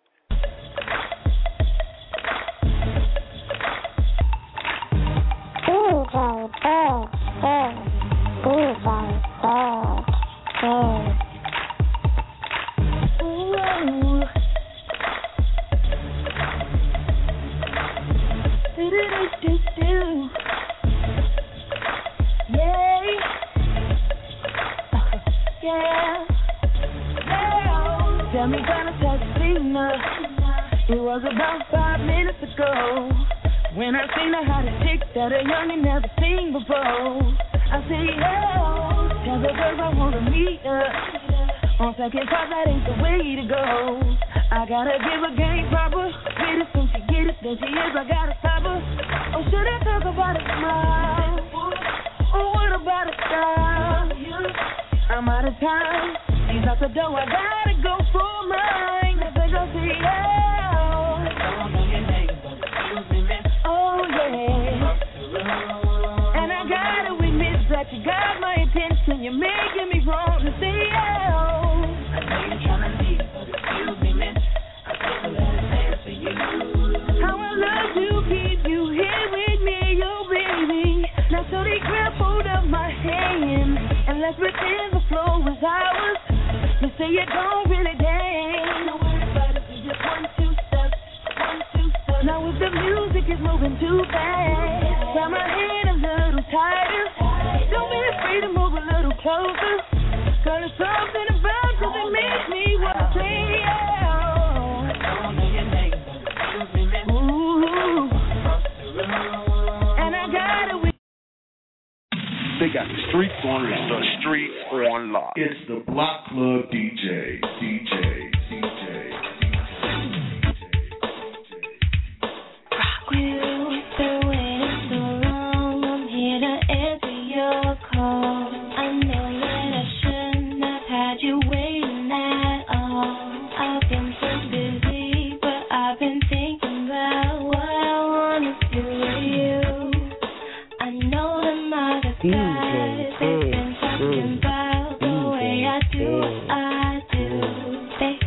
Tell me when I touch Cena. It was about 5 minutes ago when I seen a hottest chick that a youngin' never seen before. I say, yo, tell the girls I wanna meet her. On second thought, that ain't the way to go. I gotta give her game proper. With it, when she get it, then she is, I gotta stop her. Or should I talk about a smile? Or what about a style? I'm out of time. She's out the door, I gotta go for mine. I think I'll see you. I don't know your name, but excuse me, miss. Oh, yeah. And I gotta admit that you got my attention. You're making me wrong to say, oh. I know you're trying to leave, but excuse me, miss. I think I'll let it dance for you. How I love to keep you here with me, oh, baby. Now, so they grab hold of my hand, and let's pretend the flow was ours. You say you don't really dance. Don't worry about it, we just 1, 2 steps, 1, 2 steps. Now if the music is moving too fast, grab my hand a little tighter. Don't be afraid to move a little closer. Cause there's something about you that makes me wanna say, oh. I don't know your name, but excuse me, miss. Ooh. And I got it. They got the streets on lock. The streets on lock. It's the Block Club DJ. Rock with the way it's so long. I'm here to answer your call. I know that I shouldn't have had you waiting at all. I've been so busy, but I've been thinking about what I wanna do with you. I know that my disguise has been talking about the way I do. They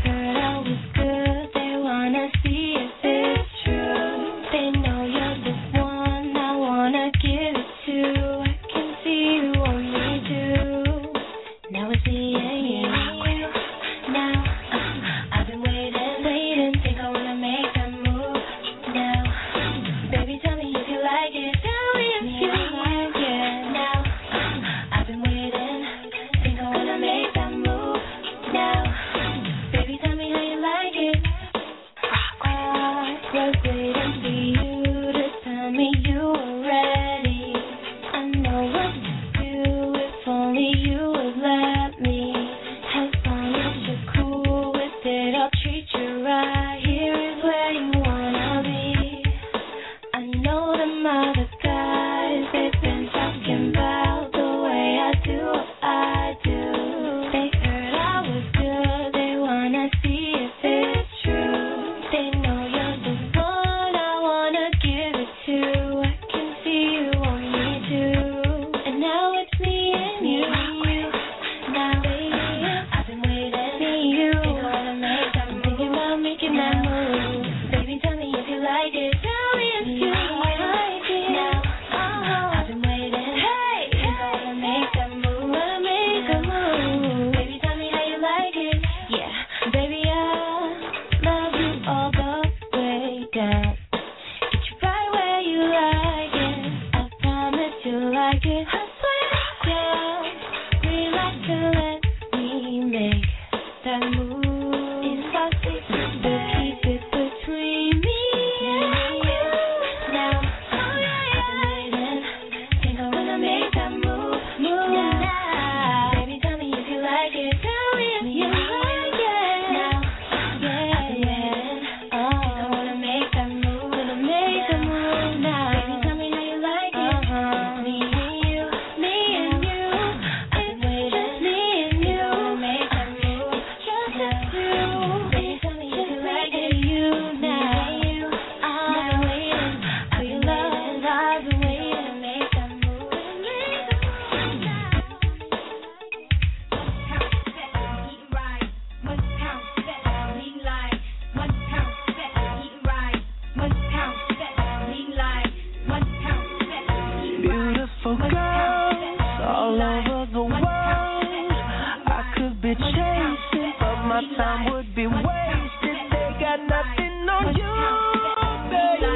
time would be wasted. They got nothing on you, baby.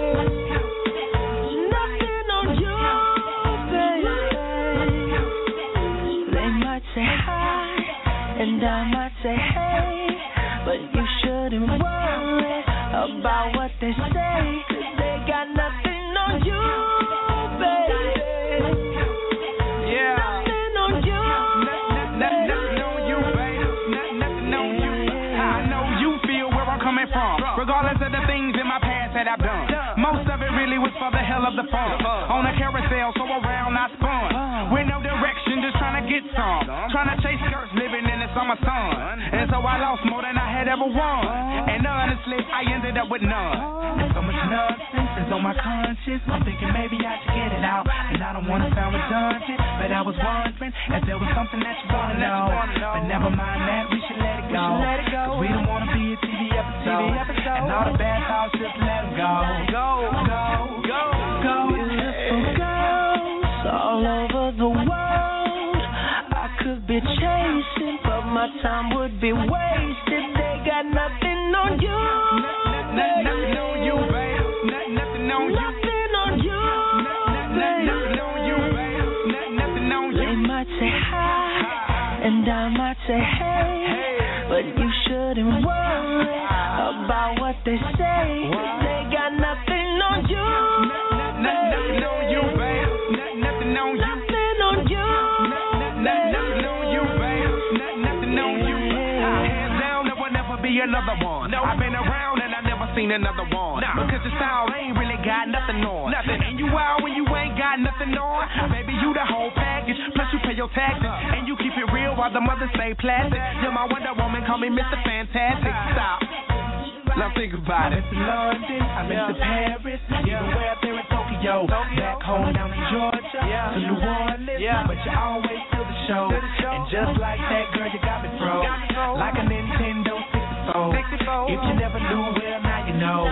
Nothing on you, baby. They might say hi, and I might say hey, but you shouldn't worry about what they say, 'cause they got nothing on you, baby. Yeah. Nothing on you. Nothing on you, baby. Nothing on you. I know you feel where I'm coming from, regardless of the things in my past that I've done. Most of it really was for the hell of the fun. On a carousel, so around I spun. With no direction, just trying to get some. Trying to chase skirts, living in the summer sun. And so I lost more than I had ever won. And honestly, I ended up with none. There's so much nonsense is on my conscience. I'm thinking maybe I should get it out. And I don't want to sound redundant, but I was wondering if there was something that you want to know. But never mind that, we should let it go. 'Cause we don't want to be a TV episode. And all the bad thoughts, just let them go. Go. Beautiful girls all over the world I could be chasing, but my time would be wasted. They got nothing on you. Nothing on you, baby. Nothing on you. Nothing on you. Nothing on you, baby. Nothing on you. They might say hi, and I might say hey, but you shouldn't worry about what they say, 'cause they got nothing on you. Nothing on you, baby. Nothing on you. Nothing on you. Nothing on you, baby. Nothing on you. Hands down, there will never be another one. No. I've been around and I never seen another one. Because the style ain't really got nothing on. And you out when you ain't got nothing on. Baby, you the whole package. Plus you pay your taxes. And you keep it real while the mothers stay plastic. You're my Wonder Woman, call me Mr. Fantastic. Stop. Now think about it. I've been to London, I've been to Paris, even way up there in Tokyo. Back home down in Georgia, to New Orleans, but you always steal the show. And just like that, girl, you got me froze, like a Nintendo 64. If you never knew, well, now you know.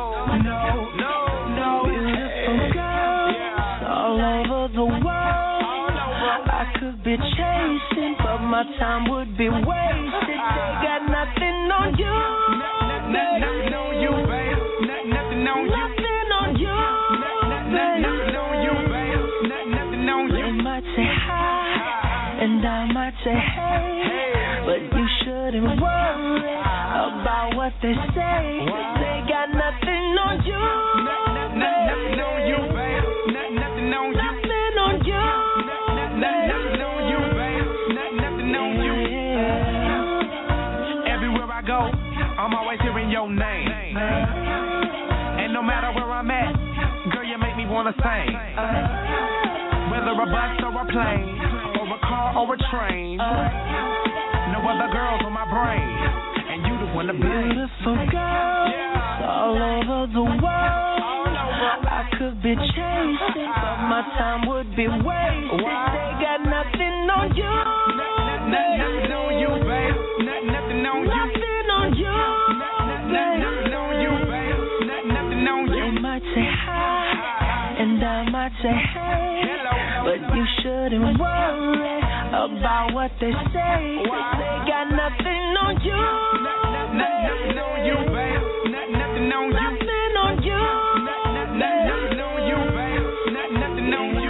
No. Beautiful girls all over the world I could be chasing, but my time would be wasted. They got nothing on you. Nothing on you, baby. Nothing on you. Nothing on you. Nothing on you, baby. Nothing on you. They might say hi, and I might say hey, but you shouldn't worry about what they say, 'cause they got nothing on you. Nothing on you, baby. Nothing on you. Nothing on you. Nothing on you, baby. Nothing on you. Everywhere I go, I'm always hearing your name. And no matter where I'm at, girl, you make me wanna sing. Whether a bus or a plane, or a car or a train, no other girls on my brain, and you the one to blame. Beautiful girls all over the world I could be chasing, but my time would be wasted. They got nothing on you. Nothing on you, babe. Nothing on you. Nothing on you. Nothing on you, babe. Nothing on you. They might say hi, and I might say hey, but you shouldn't worry about what they say, 'cause they got nothing on you. Nothing on you, babe. Nothing on you. Nothing on you. Nothing on you, babe. Nothing on you.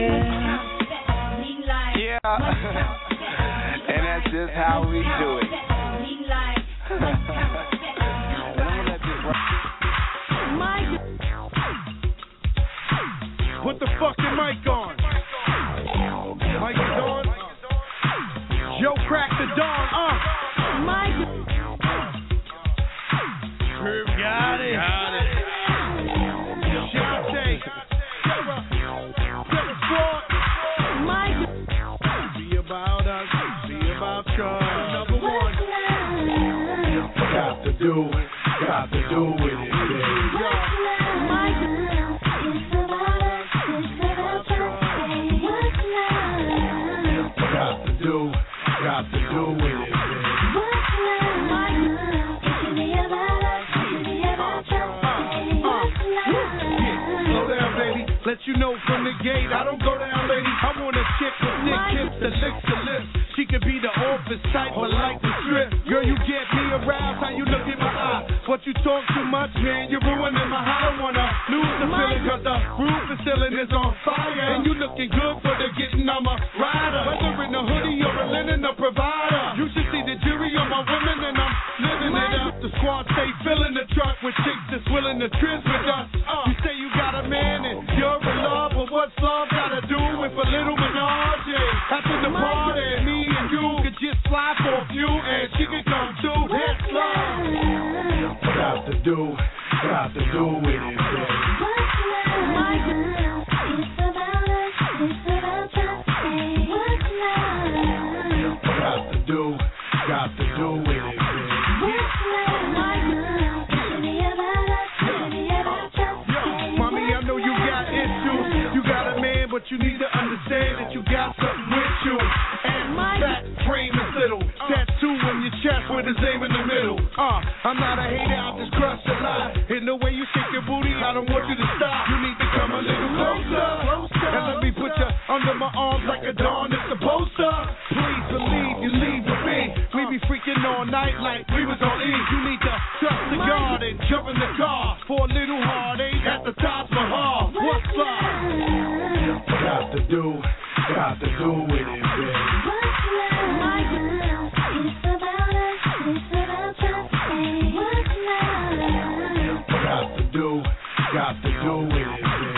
Yeah. And that's just how we do it. Put the fucking mic on. Mic is on. Joe crack the dawn. Herb got it. Shante. Sarah Ford. Be about us. Be about y'all. Number one. Got to do with it, baby. Got to do with it, baby. Slow down, baby. Let you know from the gate, I don't go down, lady. I want a chick with thick hips that licks the lips. She could be the office type, but like the strip. Girl, you talk too much, man, you're ruining my high. I don't wanna lose the feeling, cause the roof is ceiling is on fire. And you looking good for the getting, I'm a rider. Whether in a hoodie or a linen, a provider. You should see the jury on my women, and I'm living it up. The squad stay filling the truck with chicks that's willing to trizz with us. You say you got a man and you're in love, but what's love gotta do with a little menage? After the party, me and you could just fly for a few, and she could come too. That's love. Got to do with it, baby. Got to do with it, baby. Mommy, I know you got issues. You got a man, but you need to understand that you got something with you. And that frame is little. Tattoo on your chest with his name in the middle. I'm not a hater, I just crush a lot. In the way you shake your booty, I don't want you to stop. You need to come a little closer. And let me put you under my arms like a dawn is supposed to. Please believe you leave with me. We be freaking all night like we was on E. You need to trust the God and jump in the car for a little heartache at the Taj Mahal. What's up? Got to do with it, baby. Got to do with it, baby.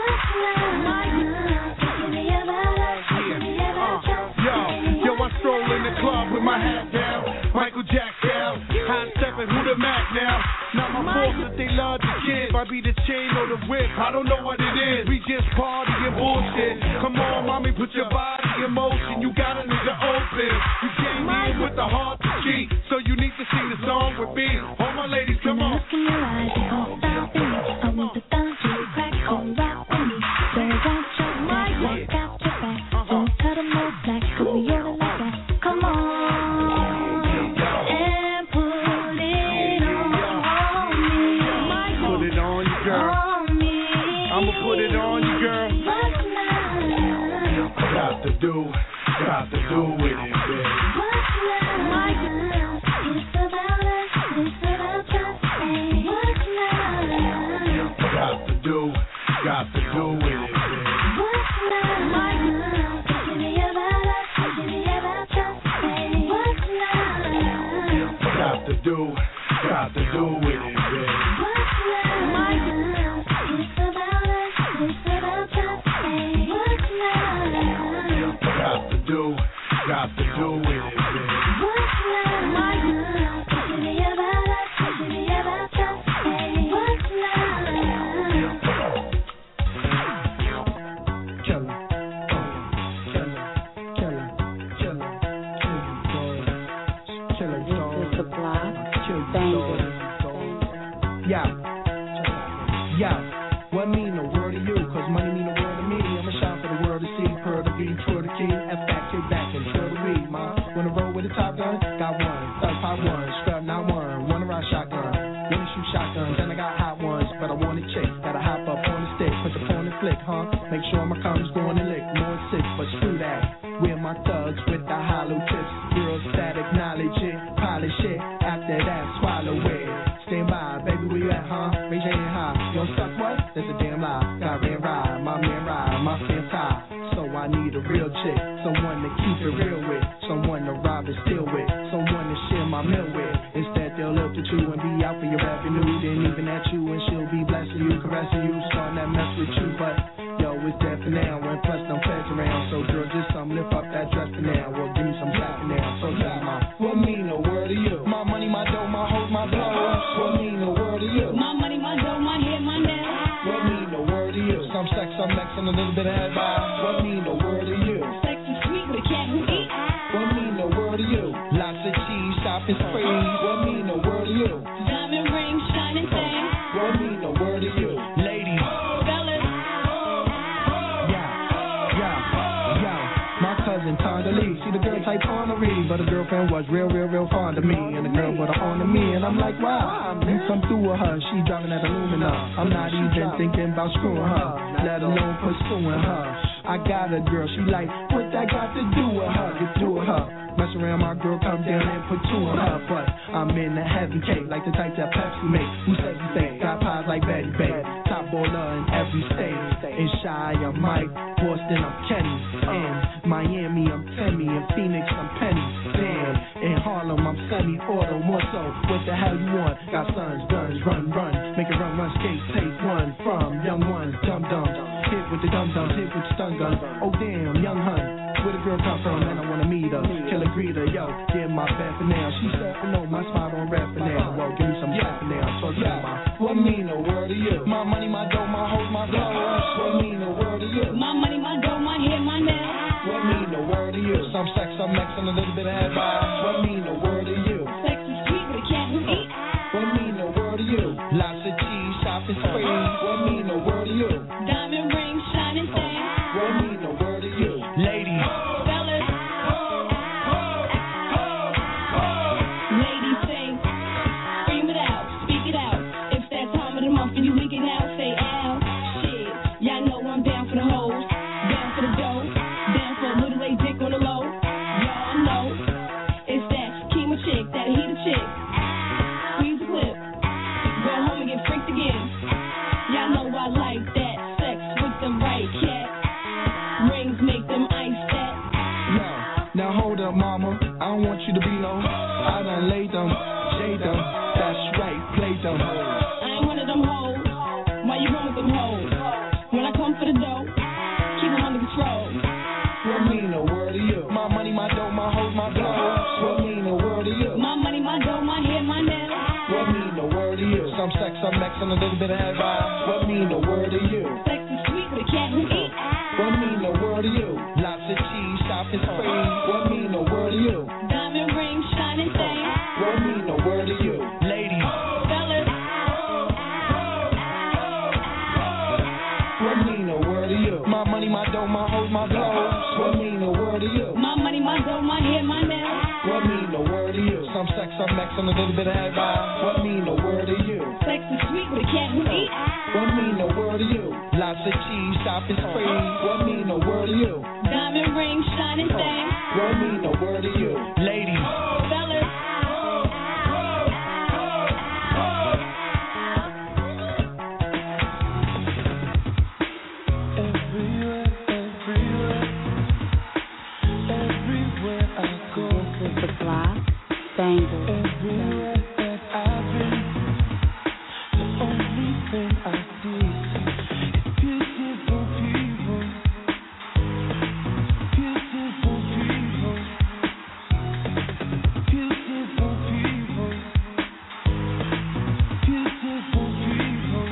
Yo, I stroll in the club with my hat down, Michael Jack down, high stepping, who the Mac now? Not my fault that they love the kid. Might be the chain or the whip, I don't know what it is. We just party and bullshit. Come on, mommy, put your body in motion. You got a nigga open. You came in with the heart to cheat, so you need to sing the song with me. All my ladies, come on. Look in your eyes, you won't stop me. I want the thumb to crack on rock with me. Better watch your back, walk out your back. Don't cut a no slack, cause we all like that. Come on. And put it on me. Put it on you, girl. I'ma put it on you, girl. Got to do with it, baby. Got to do with it, baby. Got to do with it, baby. Got to do with it, baby. Yo, what mean the word to you? Cause money mean the world to me. I'ma shop for the world to see. Pearl to be, true to key. F-back, kick back, and true to read, ma. Wanna roll with a top gun? Got one. Thug pop one. Strut not one. Wanna ride shotgun. Wanna shoot shotguns. Then I got hot ones. But I want a chick. Gotta hop up on the stick. Put the phone and flick, huh? Make sure my condoms going and lick. More sick, but screw that. We're my thugs with the hollow tips. Girl static knowledge it. Polish it. After that, swallow it. Stand by, baby, where you at, huh? Raise your hand high. You don't suck what? That's a damn lie. Got ran ride, my man ride, my fan tie. So I need a real chick, someone to keep it real with, someone to rob and steal with, someone to share my meal with. Instead they'll look at you and be out for your revenue, then even at you and she'll be blessing you, caressing you, starting that mess with you. But yo, it's dead for now, and plus them feds around. So girl, just lift up that dress for now, or give me some black for now. So tell me, what mean the word to you? My money, my dough, my hoes, my blood. What mean the word to you? My money, my dough, my head, my neck. What mean the word to you? Some sex, some next, and a little bit of head by. What mean the word to you? Sex is sweet, but it can't eat. What mean the word to you? Lots of cheese, shopping spree. What mean the word to you? Diamond rings, shining things. What mean the word to you? Ladies. Fellas. Yo, my cousin Tonda Lee. See the girl type ornery, but the girlfriend was real fond of me. And the girl put her on to me, and I'm like, wow, you come through with her. She driving at Illumina. I'm not even thinking about screwing her, let alone pursuing her. I got a girl, she like, what that got to do with her? Get through with her. Mess around, my girl come down and put two on her. But I'm in the heavy cake, like the type that Pepsi make. Who said you fake? Got pies like Betty Babe. Top baller in every state. In Shy, I'm Mike. Boston, I'm Kenny. In Miami, I'm Timmy. In Phoenix, I'm Penny. Damn, in Harlem, I'm semi-auto. More so, what the hell you want? Got sons, guns, run, make it run, skate, take one from young ones, dum-dums. Hit with the dum-dums, hit with the stun guns. Oh damn, young hun. Where the girl come from, man, I wanna meet her. Kill a greeter, yo, get my bed for now. She said, oh no, my spot on rap for now. Well, give me some rap for now. So yeah, what mean the word to you? My money, my dough, my hoes, my clothes. What mean the word to you? My money, my dough, my hair, my nails. What mean the word to you? Some sex, some X, and a little bit of head vibes. What mean the word to you? Sex is sweet, but it can't eat. What mean the word to you? Lots of cheese, shopping spree. What mean the word to you? Diamond rings, shining things. What mean the word to you? Ladies. Fellas. Ladies sing. Scream it out, speak it out. If that time of the month and you leak it out, say ow. Shit, y'all know I'm down for the hoes. Down for the dough. Down for a little late dick on the low. Y'all know. It's that chemo chick, that heater chick. Squeeze the clip. Go home and get freaked again. Y'all know I like that. Sex with the right cat. Rings make them ice that. Now hold up, mama. I don't want you to be low. I done laid them, shade them. That's right, play them. I ain't one of them hoes. Why you run with them hoes? When I come for the dough, keep them under control. What mean the word to you? My money, my dough, my hoes, my clothes. What mean the word to you? My money, my dough, my hair, my nails. What mean the word to you? Some sex, some X, and a little bit of head vibe. What mean the word to you? Sex is sweet, but it can't eat. What mean the word to you? Lots of cheese, shopping spree. What mean the word to you? Diamond rings, shining things. What mean the word to you? Ladies. Fellas. What mean the word to you? My money, my dough, my hoes, my clothes. What mean the word to you? My money, my dough, my hair, my nails. What mean the word to you? Some sex, some X, and a little bit of head vibe. What mean the word to you? Sex is sweet, but it can't eat. What mean the word to you? Lots of cheese, shopping spree. What mean the word to you? Diamond rings, shining things. What mean the word to you? Ladies. Fellas. Everywhere I go. This is the Block Banger. Everywhere that I've been, the only thing I see is beautiful people. Beautiful people. Beautiful people. Beautiful people.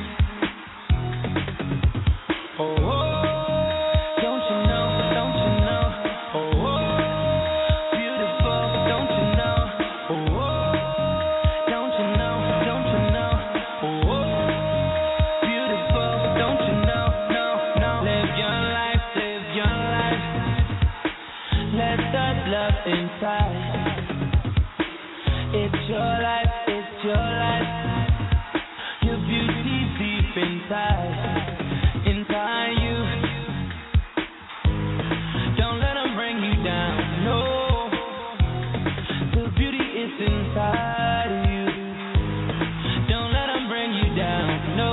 Oh, don't you know? Don't you know? Oh, beautiful. Don't you know? Oh, don't you know? Don't you know? Oh, beautiful. Don't you know? No, no. Live your life. Live your life. Let that love inside. It's your life. It's your life. Your beauty deep inside. Inside you. Don't let them bring you down. No. The beauty is inside of you. Don't let them bring you down. No.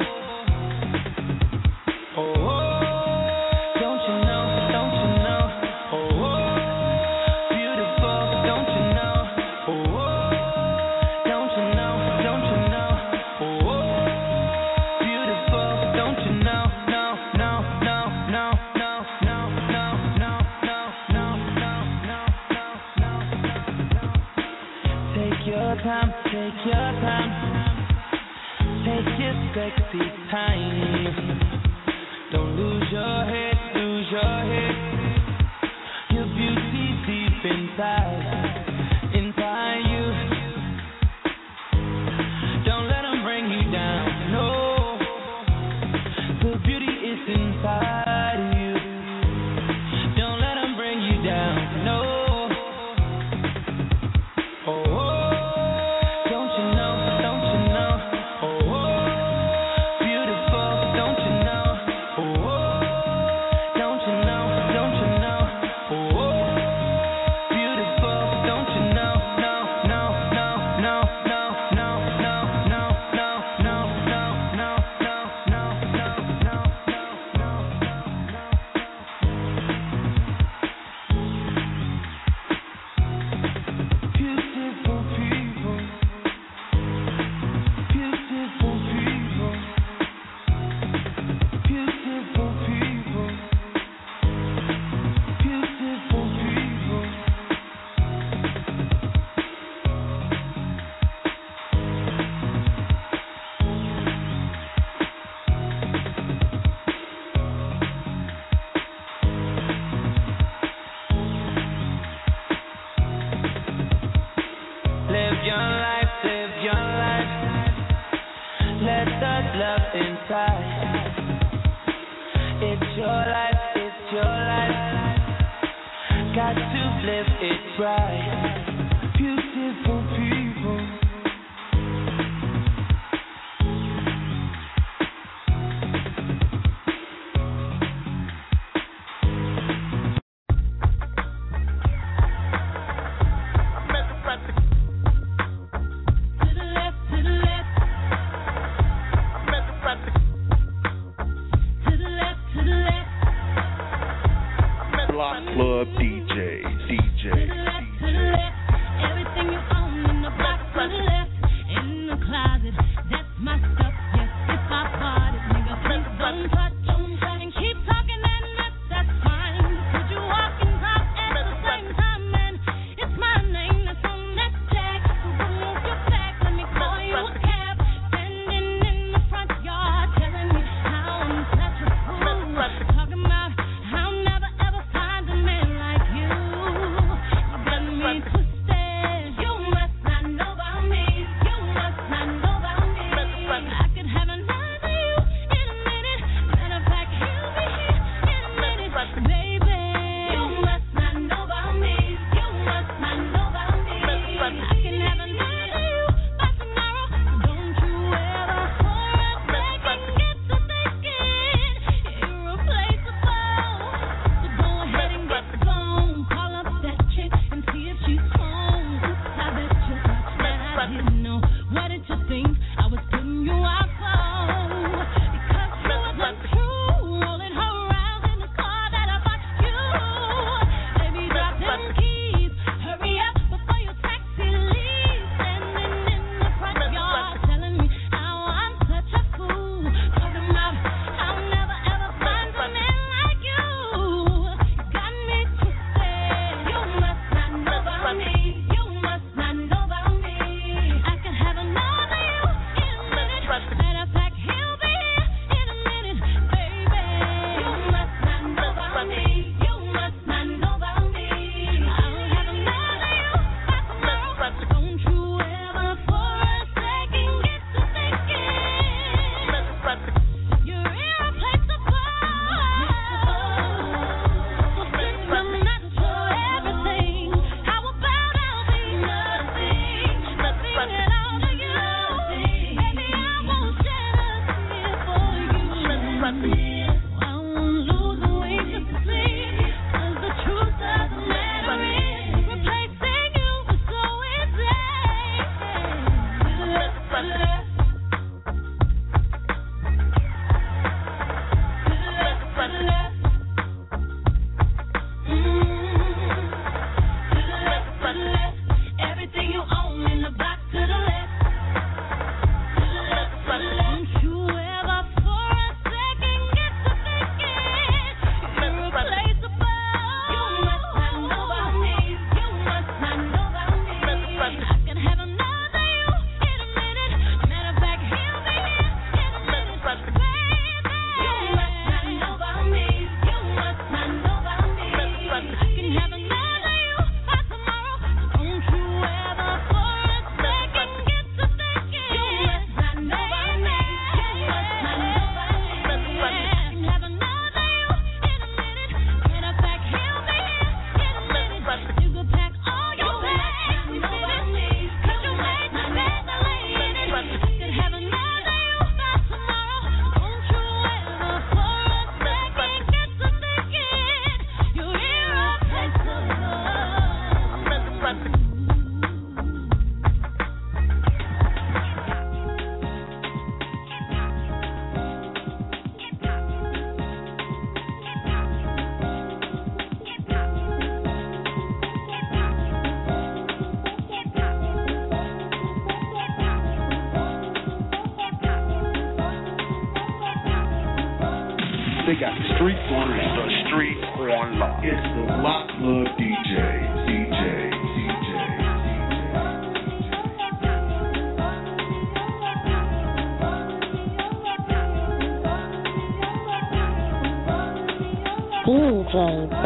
Oh, don't you know? Don't you know? Oh, beautiful. Don't you know? Oh, don't you know? Don't you know? Oh, beautiful. Don't you know? No, no, no, no, no, no, no, no, no, no, no, no, no, no. Take your time. Take your time. Take your sexy time. Don't lose your head. Lose your head. Your beauty deep inside. Inside you. Don't let them bring you down. No. The beauty is inside of you. Don't let them bring you down. No. Oh, don't you know? Don't you know? Oh, beautiful. Don't you know? Oh, don't you know? Don't you know? Oh, beautiful. Live your life, live your life. Let the love inside. It's your life, it's your life. Got to live it right. Beautiful people. Block Club DJ. Everything you own in the box to the left, in the closet, that's my stuff. Yes, if I bought it, nigga, please don't touch, and keep talking that mess, that's fine. Could you walk and talk at the same time, man? It's my name that's on that tag. So remove your back, let me call you a cab. Standing in the front yard, telling me how I'm such a fool. Talking about how I'll never ever find a man like you. You got me twisted. You must not know about me. You must not know about me. I could have another you in a minute. Matter of fact, he'll be here in a minute, baby. You must not know about me. You must not know about me. I can have another you by tomorrow. Don't you ever for a second get to thinking you're irreplaceable. So go ahead and get the phone. Call up that chick and see if she's home. I bet you thought that I didn't know. What did you think I was putting you out for? Because you wasn't true. Rolling her around in the car that I bought you. Baby, drop them keys. Hurry up before your taxi leaves. Standing in the front yard telling me how I'm such a fool. Talking about how I'll never ever find a man like you. You got me twisted. You must not know about me. You must not know about me. I can have another you in a minute. Matter of fact, he'll be here in a minute, baby. You must not know about me. You must not know about me. I'll have another you by tomorrow. Don't you ever for a second get to thinking you're irreplaceable. So since I'm not your everything, how about I'll be nothing at all to you? Baby, I won't shed a tear for you. I won't lose a wink to sleep, 'cause the truth of the matter is replacing you is so easy. To the left, to the left. To the left, to the left. To the left, to the left. Everything you own in the box to the left. To the left, to the left. Don't you ever for a second get to thinking you're irreplaceable. You must not know about me. You must not know about me. I can have another you in a minute. Matter of fact, he'll be here in a minute, baby. You must not know about me. You must not know about me. I can have another you by tomorrow. Don't you ever for a second get to thinking you must not know about me. You must not know about me. I can have another you in a minute. Matter of fact, he'll be here in a minute. You could pack all your bags, we did it, 'cause you made my bed to lay in it. I could have another you by tomorrow. Don't you ever for a second get to thinking you're irreplaceable. They got the streets on lock. The streets on lock. It's the Block Club DJ. DJ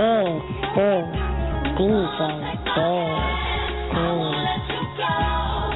Big, DJ Big.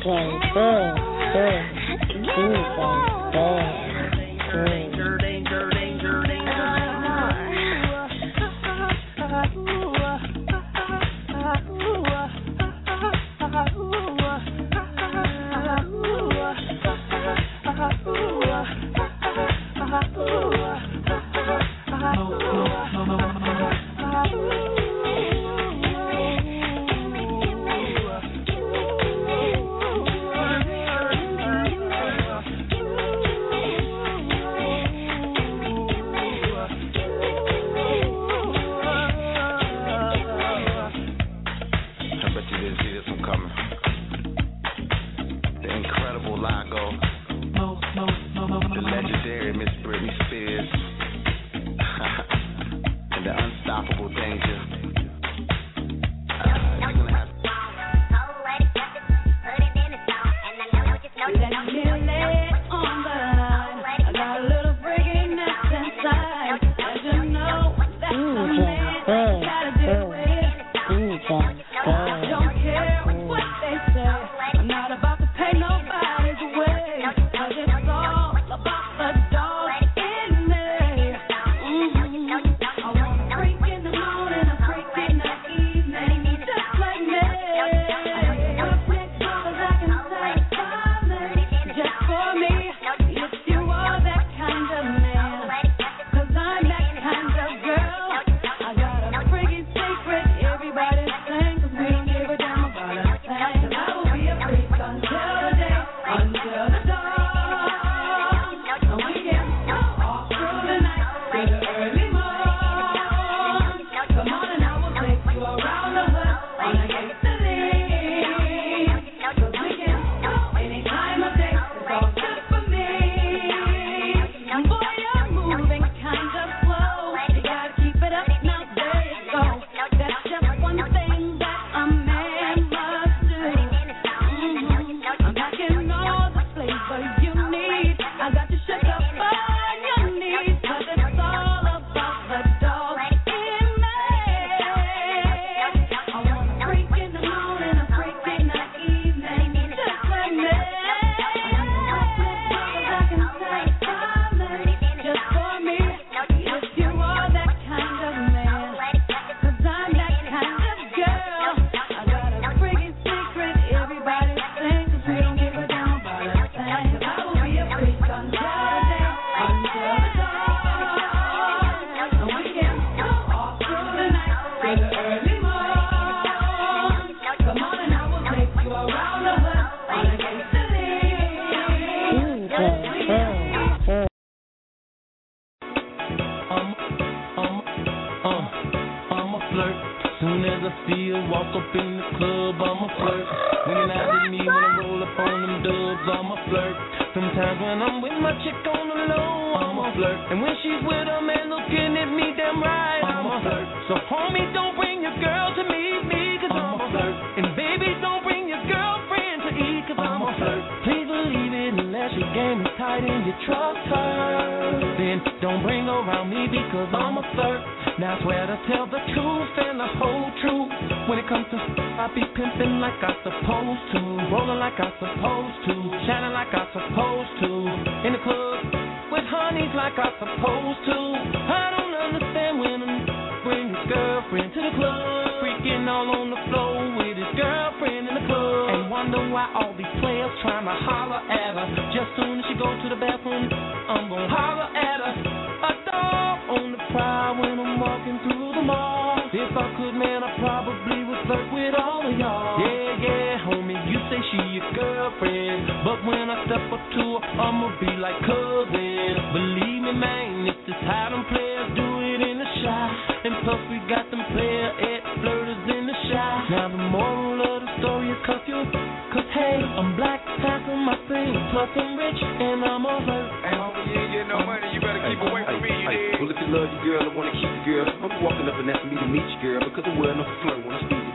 Well, if you love your girl or want to keep your girl, I'm walking up and asking me to meet your girl because I'm well enough to flirt when I speak to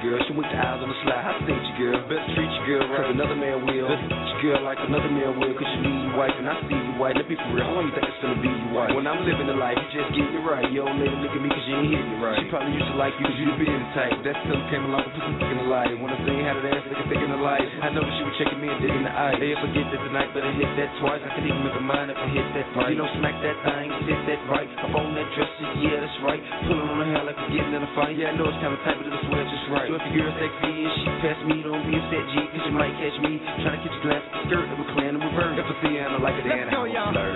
girl. She winked the eyes on the slide. I seen you, girl. Better treat you, girl, right. Cause another man will. Better treat you, girl, like another man will. Cause you leave you white and I see you white. Let me be for real. How long you think it's gonna be you white? When I'm living the life, you just getting it right. Your old lady look at me cause you ain't hitting it right. She probably used to like you cause you the business type. That still came along and put some in the light. When I seen how that ass looking thick in the light, I know that she was checking me and digging the eye. They forget that tonight, better hit that twice. I can even make a mind up and hit that right. You know, smack that thing, hit that right. Up on that dresser, yeah, that's right. Pulling on her hair like we're getting in a fight. Yeah, I know it's kind of tight, but it'll swear just right. So if your girl sexy and she pass me, don't be a set G, cause you might catch me trying to catch your glass of the skirt that we're clearing and reverse. If I see her, I like it, then I won't flirt.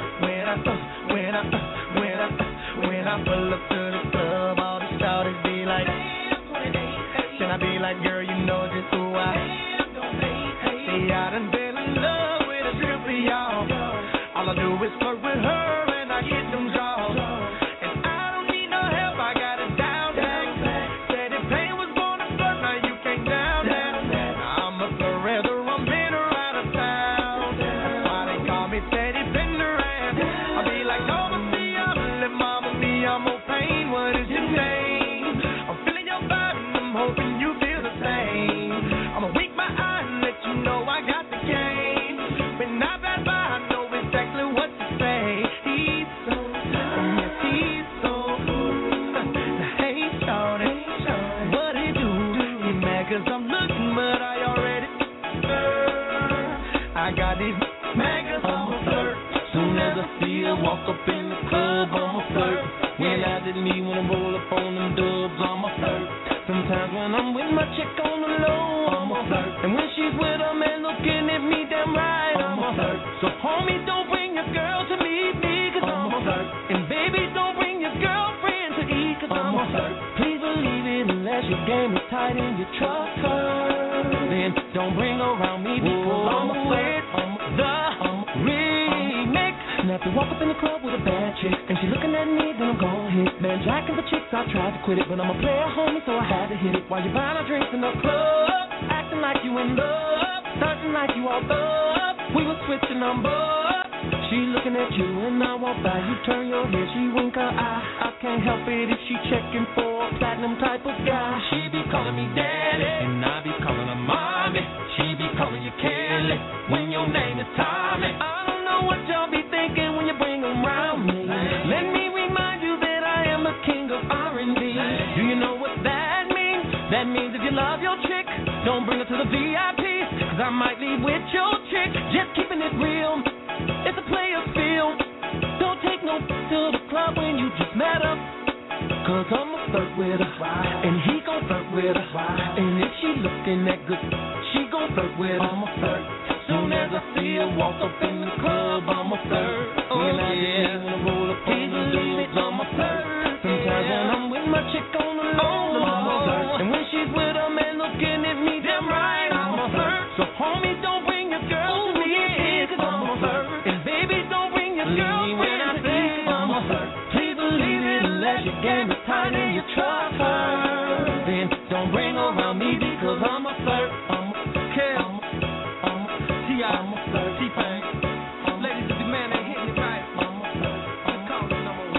When I pull up to the club, all the shawties be like, can I be like, girl, you know just who I am. See, I done been in love with a trip of y'all. All I do is flirt with her and I get them draws. And I don't need no help, I got it down. Said if pain was born to flirt, now you can't down. I'm a forever, I'm in or out of town. That's why they call me Teddy Pendergrass. I be like, mama, me, I'm more pain, what is your name? I'm feeling your vibe and I'm hoping you feel the same. I'ma wink my eye and let you know I got the game. When I pass by, I know exactly what to say. He's so, yes, he's so now, hey, shorty, what he do? He mad cause I'm looking, but I already I got these mad cause I'm a flirt. Soon as I see her walk up in the club, I'm a flirt. When I did me, when I roll up on them dubs, I'm a flirt. Sometimes when I'm with my chick on the low, I'm a flirt. And when she's with a man looking at me damn right, I'm a flirt. So homie, don't bring your girl to meet me, cause I'm a flirt. And baby, don't bring your girlfriend to eat, cause I'm a flirt. Please believe it unless your game is tight and you trust her. Then don't bring her around me because I'm a flirt. Now if you walk up in the club with a bad chick and she looking at me, then I'm gon' hit. Man, jacking the chicks, I tried to quit it, but I'm a player, homie, so I had to hit it. While you buying our drinks in the club, acting like you in love, starting like you all up. We were switching numbers. She looking at you and I walk by. You turn your head, she wink her eye. I can't help it if she checking for a platinum type of guy. She be calling me daddy, and I be calling her mommy. She be calling you Kelly when your name is Tommy. I don't know what y'all be thinking when you bring them round me. Let me remind you that I am the king of R&B. Do you know what that means? That means if you love your chick, don't bring her to the VIP, cause I might leave with your chick. Just keeping it real, it's a player's field. Don't take no to the club when you just met her, cause I'ma flirt with her, and he gon' flirt with her. And if she looking that good, she gon' flirt with her. I'ma flirt. Soon as I see her walk up in the club, I'm a flirt. When I roll up on the dudes, I'm a flirt. Sometimes when I'm with my chick on the low, I'm a flirt. And when she's with a man looking at me damn right, I'm a flirt. So homie, don't bring your girl to me, cause I'm a flirt. And baby, don't bring your girlfriend to me, cause I'm a flirt. Please believe it unless your game is tight and you trust her. Then don't bring her around me because I'm a flirt. I'm a kill. I'm a flirt, T-Pain. Ladies, if the man ain't hitting it right, I'm a flirt. Just call the number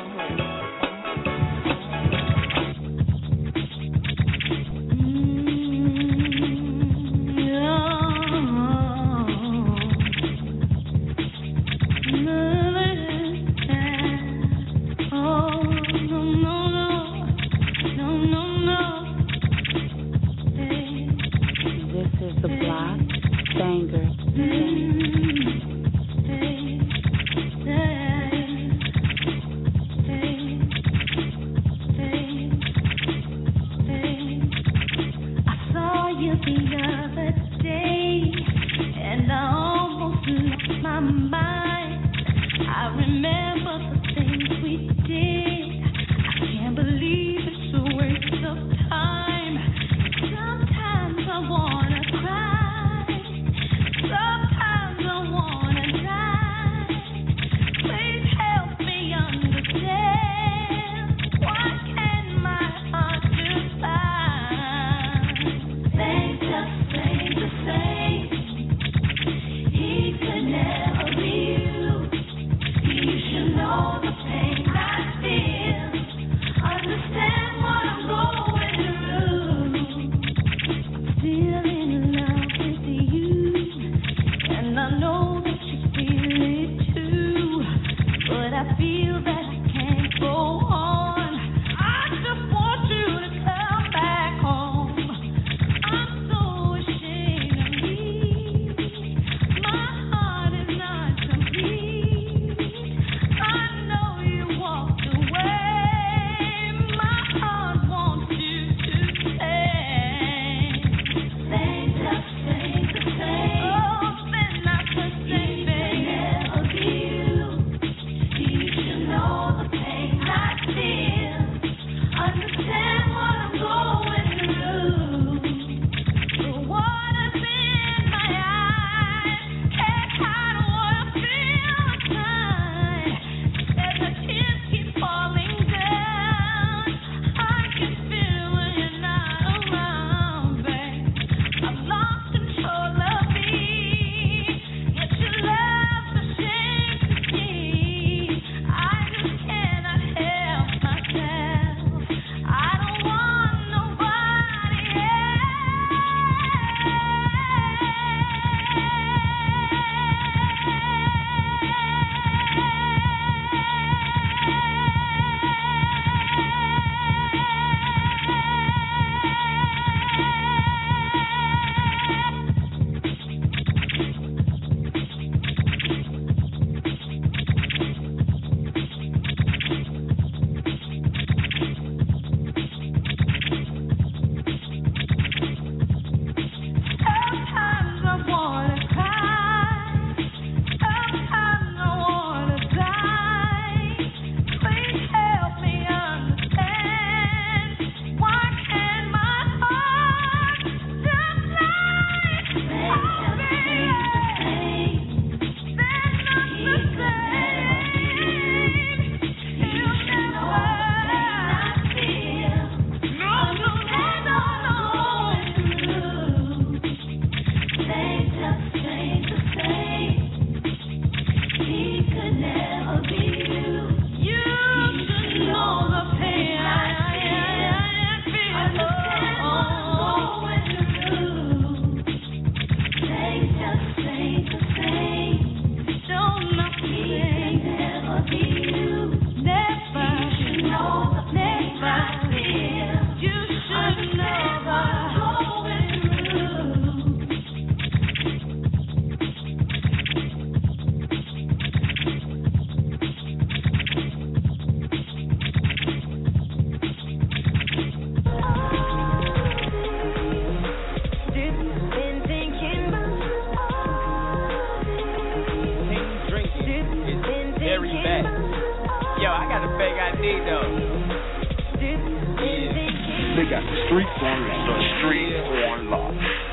They got the streets on lock. The streets on lock.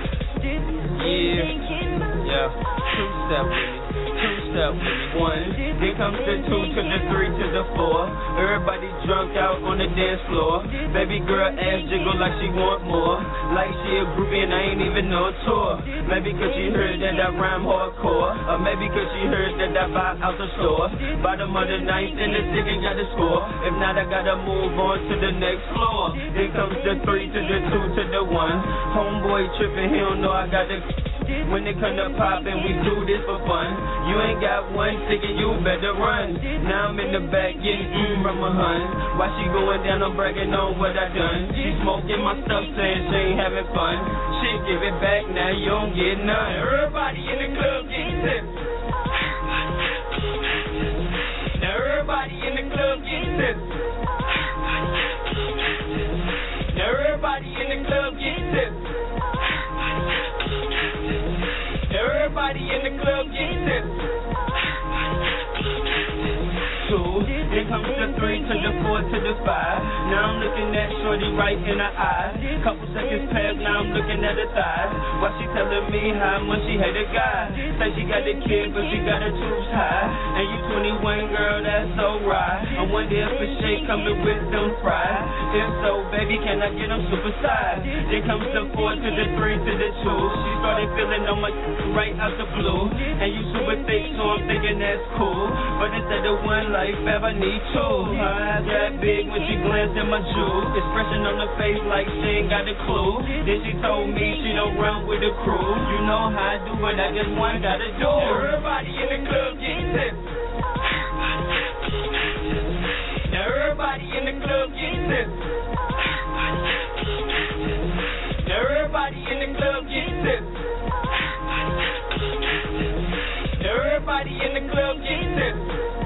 Yeah. Two-step with me. Two-step with me. One. Here comes the two to the three to the four. Everybody drunk out on the dance floor. Baby girl ass jiggle like she want more. Like she a groupie and I ain't even no tour. Maybe cause she heard that I rhyme hardcore. Or maybe cause she heard that I buy out the store. Bottom of the ninth and the ticket got the score. If not, I gotta move on to the next floor. Here comes the three to the two to the one. Homeboy tripping, he don't know I got the. When they come to pop and we do this for fun. You ain't got one ticket, you better run. Now I'm in the back getting from a hun. While she going down, I'm bragging on what I done. She smoking my stuff saying she ain't having fun. She give it back, now you don't get none. Everybody in the club getting tipped. Now everybody in the club getting tipped. Now everybody in the club getting tipped. Everybody in the club getting tipped. Two, here comes the three to the four to the five. Now I'm looking at shorty right in the eye. Couple seconds pass, now I'm looking at her thighs. While she telling me how much she hate a guy. Say she got a kid, but she got her tubes high. And you 21, girl, that's so right. I wonder if a shake coming with them fries. If so, baby, can I get them super size? Then comes the four to the three to the two. She started feeling on my right out the blue. And you super thick, so I'm thinking that's cool. But instead of one life, I need two. Her eyes that big when she glanced at my jewels. Expression on her face like she ain't got a clue. Then she told me she don't run with the crew. You know how I do, but I just one gotta do. Everybody in the club getting tipped. Now everybody in the club getting tipped. Now everybody in the club getting tipped. Now everybody in the club getting tipped.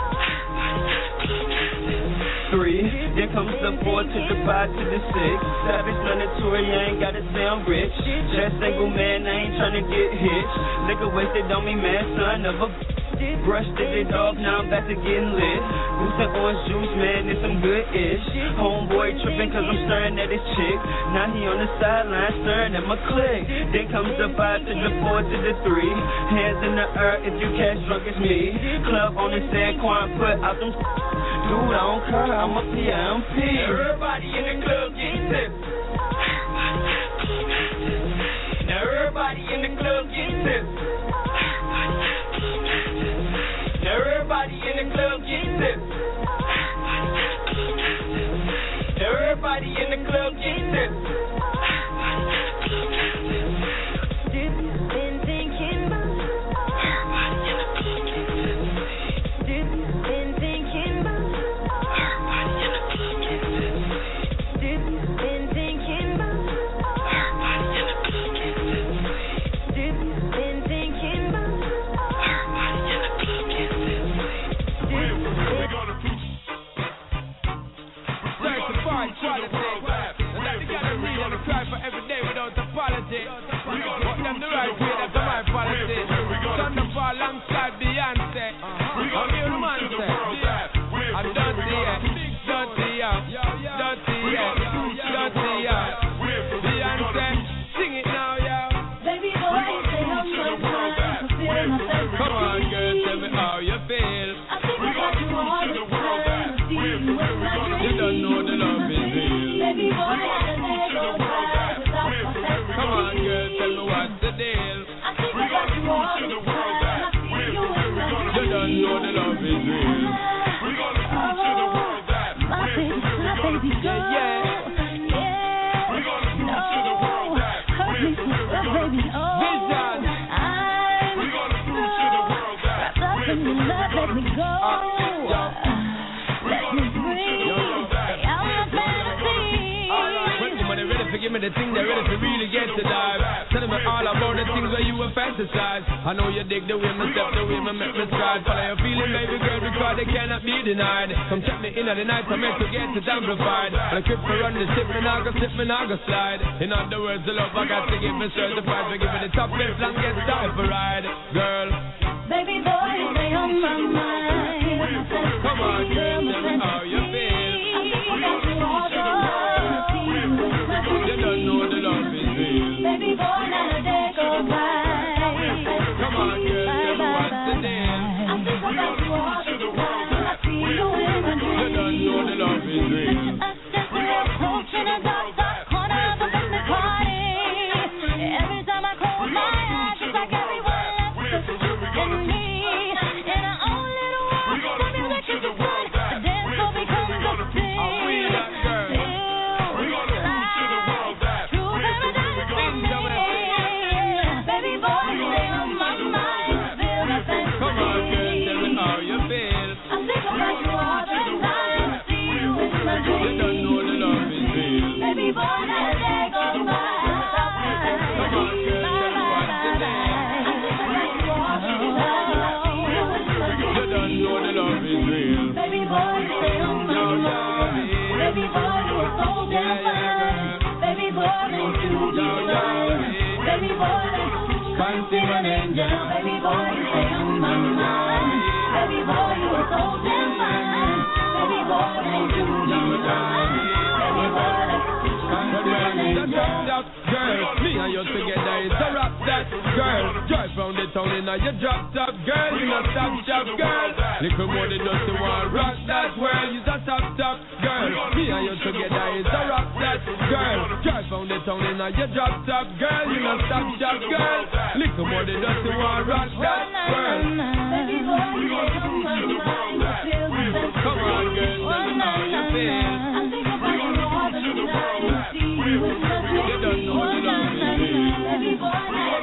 Three, then comes the four to the five to the six. Savage planetary, I ain't gotta say I'm rich. Just single man, I ain't tryna get hitched. Liquor wasted on me, man, son of a. Brushed it off, now I'm back to getting lit. Boost that orange juice, man, it's some good-ish. Homeboy tripping cause I'm staring at his chick. Now he on the sideline staring at my click. Then comes the five to the four to the three. Hands in the air if you catch drunk, it's me. Club on the San Juan, put out them. Dude, I don't care, I'm a PMP. Everybody in the club getting tipped. Now everybody in the club getting tipped. Now everybody in the club getting tipped. Now everybody in the club getting tipped. Been thinking about. Everybody in the club getting tipped. Been thinking about. Everybody in the club getting tipped. Been thinking about. Everybody in the club getting tipped. Been thinking about. Everybody in the club getting tipped. Certified quality. And that you gotta read and cry for every day without apology. Put them the right way, that's my policy. Thunderfall alongside Beyonce. I'm here to man say, I'm dirty, yeah. Dirty, yeah. Dirty, yeah. Dirty, yeah. Beyonce, sing it now, yeah. Baby boy, say I'm so fine. Fulfill myself. Come on, girl, tell me how you feel. I think about you all the time. See you in my dreams. You don't know the love is real. Baby boy, I let go by without myself. Come on, girl, tell me what's the deal. I think about you all the time. I see you in my dreams. You don't know the love is real. My baby girl. Yeah. We're gonna prove to the world that we're baby. Oh, Vision. We're gonna prove to the world that we're love. Let me go. Let me breathe. I'm a fantasy. When somebody ready to give me the thing, they're ready to really get to dive. Tell me all about the things where you were fantasize. I know you dig the way me step, the way me make me stride. Follow your feeling, baby girl, because they cannot be denied. Come check me in at the night, I'm meant to get it amplified. And I keep me run the ship, me now go slip, me now go slide. In other words, the love I got to give me certified. For giving the top best, longest time for ride. Girl, baby boy, stay on my mind. Come on, girl, tell me how you feel. I think about you all the time. Baby boy, you are so damn fine. Baby boy, don't you be blind. Baby boy, fancy an angel. Baby boy, you stay on my mind. Baby boy, you are so damn fine. Baby boy, don't you be blind. Baby boy, fancy an angel. Girl, me and you together is a rap that girl. Drive round the town in a your drop top girl. You a stop shop girl. Little more than just the one rock that world. You a stop top girl. Me and you together is a rap that girl. Drive round the town in a your drop top girl. You a stop shop girl. Little more than just the one rock that world. Baby boy, you on my mind. Come on, girl, let me know how you feel. I think about you more than I see you in the You don't know what you love me. Baby boy,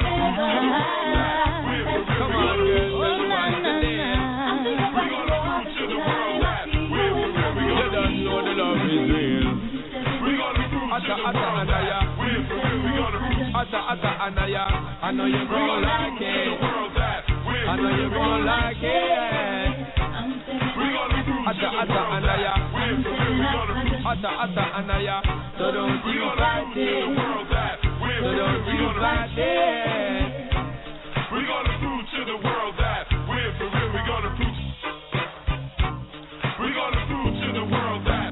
come on, girl, tell me why you there. I think about you more than I see you in the You don't know the love is real. Atta, atta, anaya. Atta, atta, anaya. I know you gon' like it. I know you gon' like it. Atta, atta, anaya. Atta, atta, anaya. So don't you fight it. So don't you fight it. We're gonna prove to the world that we're for real. We're gonna prove. We're gonna prove to the world that.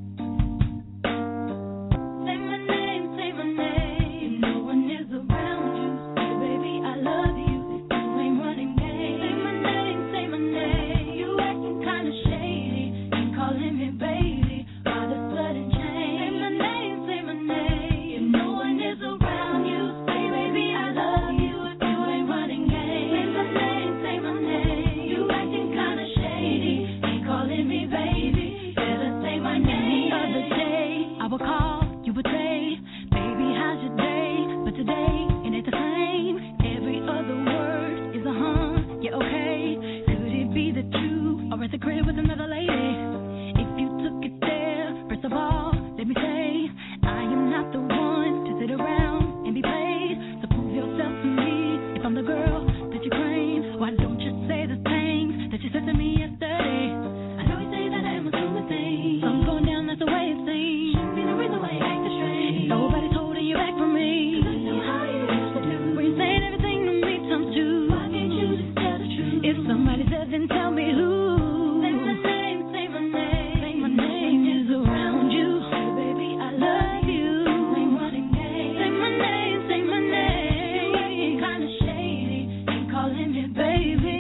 Say my name. No one is around you. Baby, I love you. You ain't running game. Say my name. You acting kinda shady. You calling me baby. Why the sudden change? Say my name. No one is around you. Baby, I love you. You ain't running game. Say my name. You acting kinda shady. You calling me baby. Better say my name. The other day, I would call. You would say, baby, how's your day? But today, it ain't the same. Every other word is a yeah, okay. Could it be that you are at the crib with another lady? If you took it there, first of all, let me say, I am not the one to sit around and be played. So prove yourself to me. If I'm the girl that you claim, why don't you say the things that you said to me yesterday? I know you say that I'm assuming things. So I'm going down, that's the way it seems. Shouldn't be the reason why you acting strange. Nobody's holding you back from me. I know how you used to do. When you're saying everything to me times two. Why can't you just tell the truth? If somebody doesn't tell me who. Say my name, say my name. Say my name is around you. Baby, I love you. Ain't running game. Say my name, say my name. Kinda shady. Ain't calling me baby.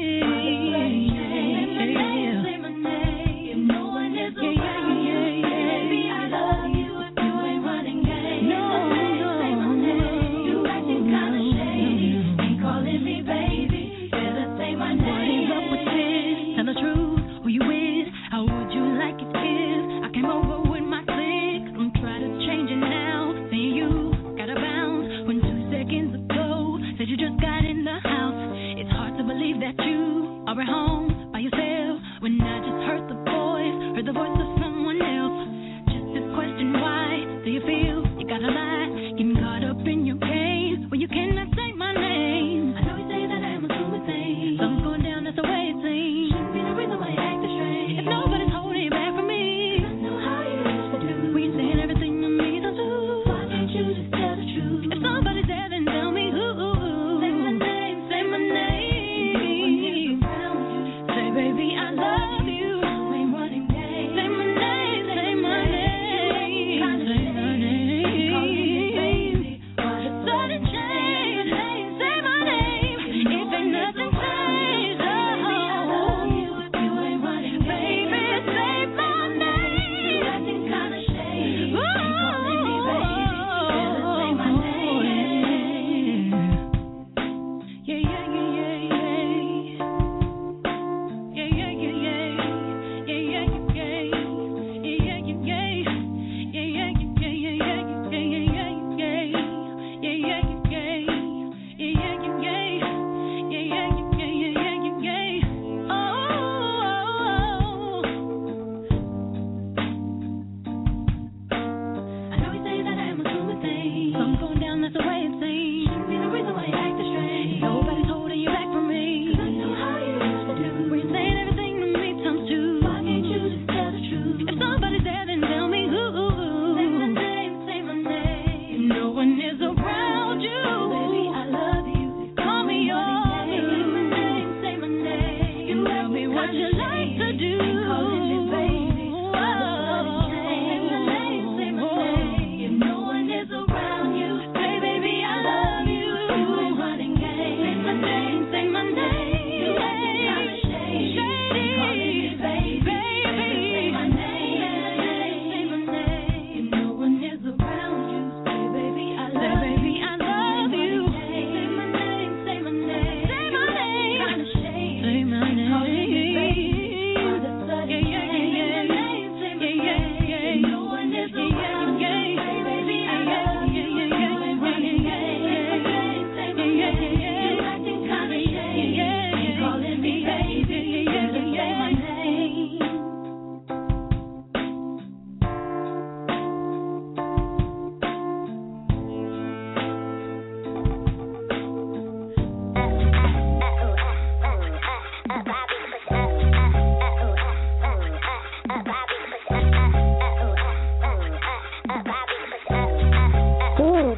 Say my name. No one is around you. Baby, I love you.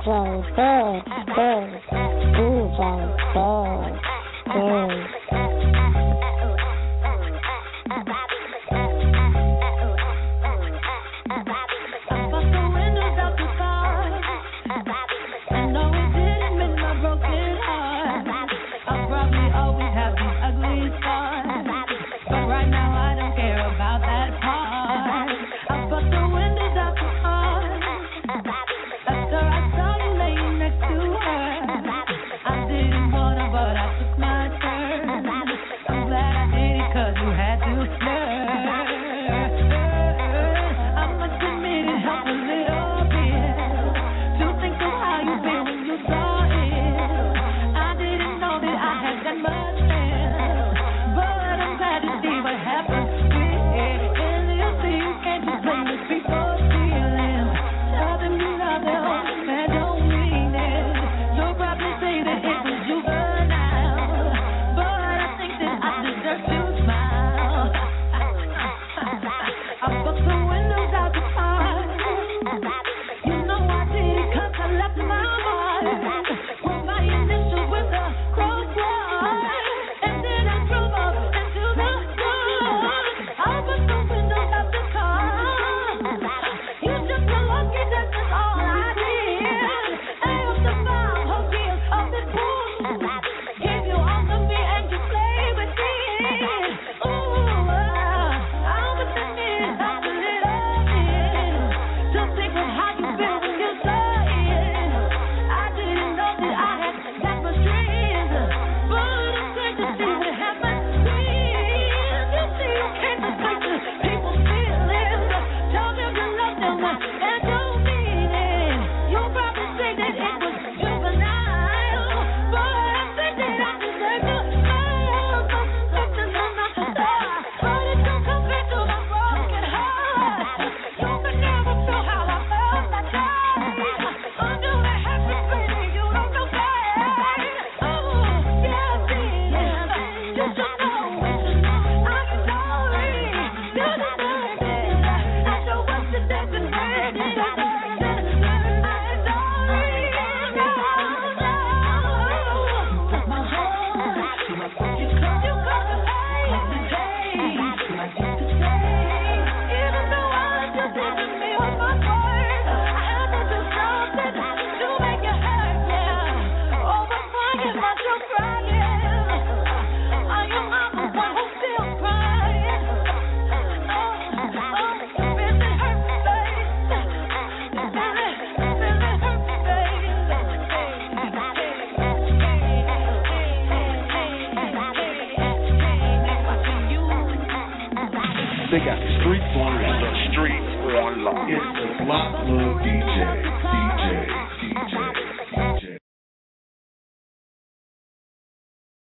They got the streets on lock. The streets on lock. It's the Block Club DJ.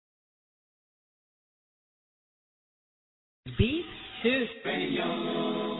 Beat to radio.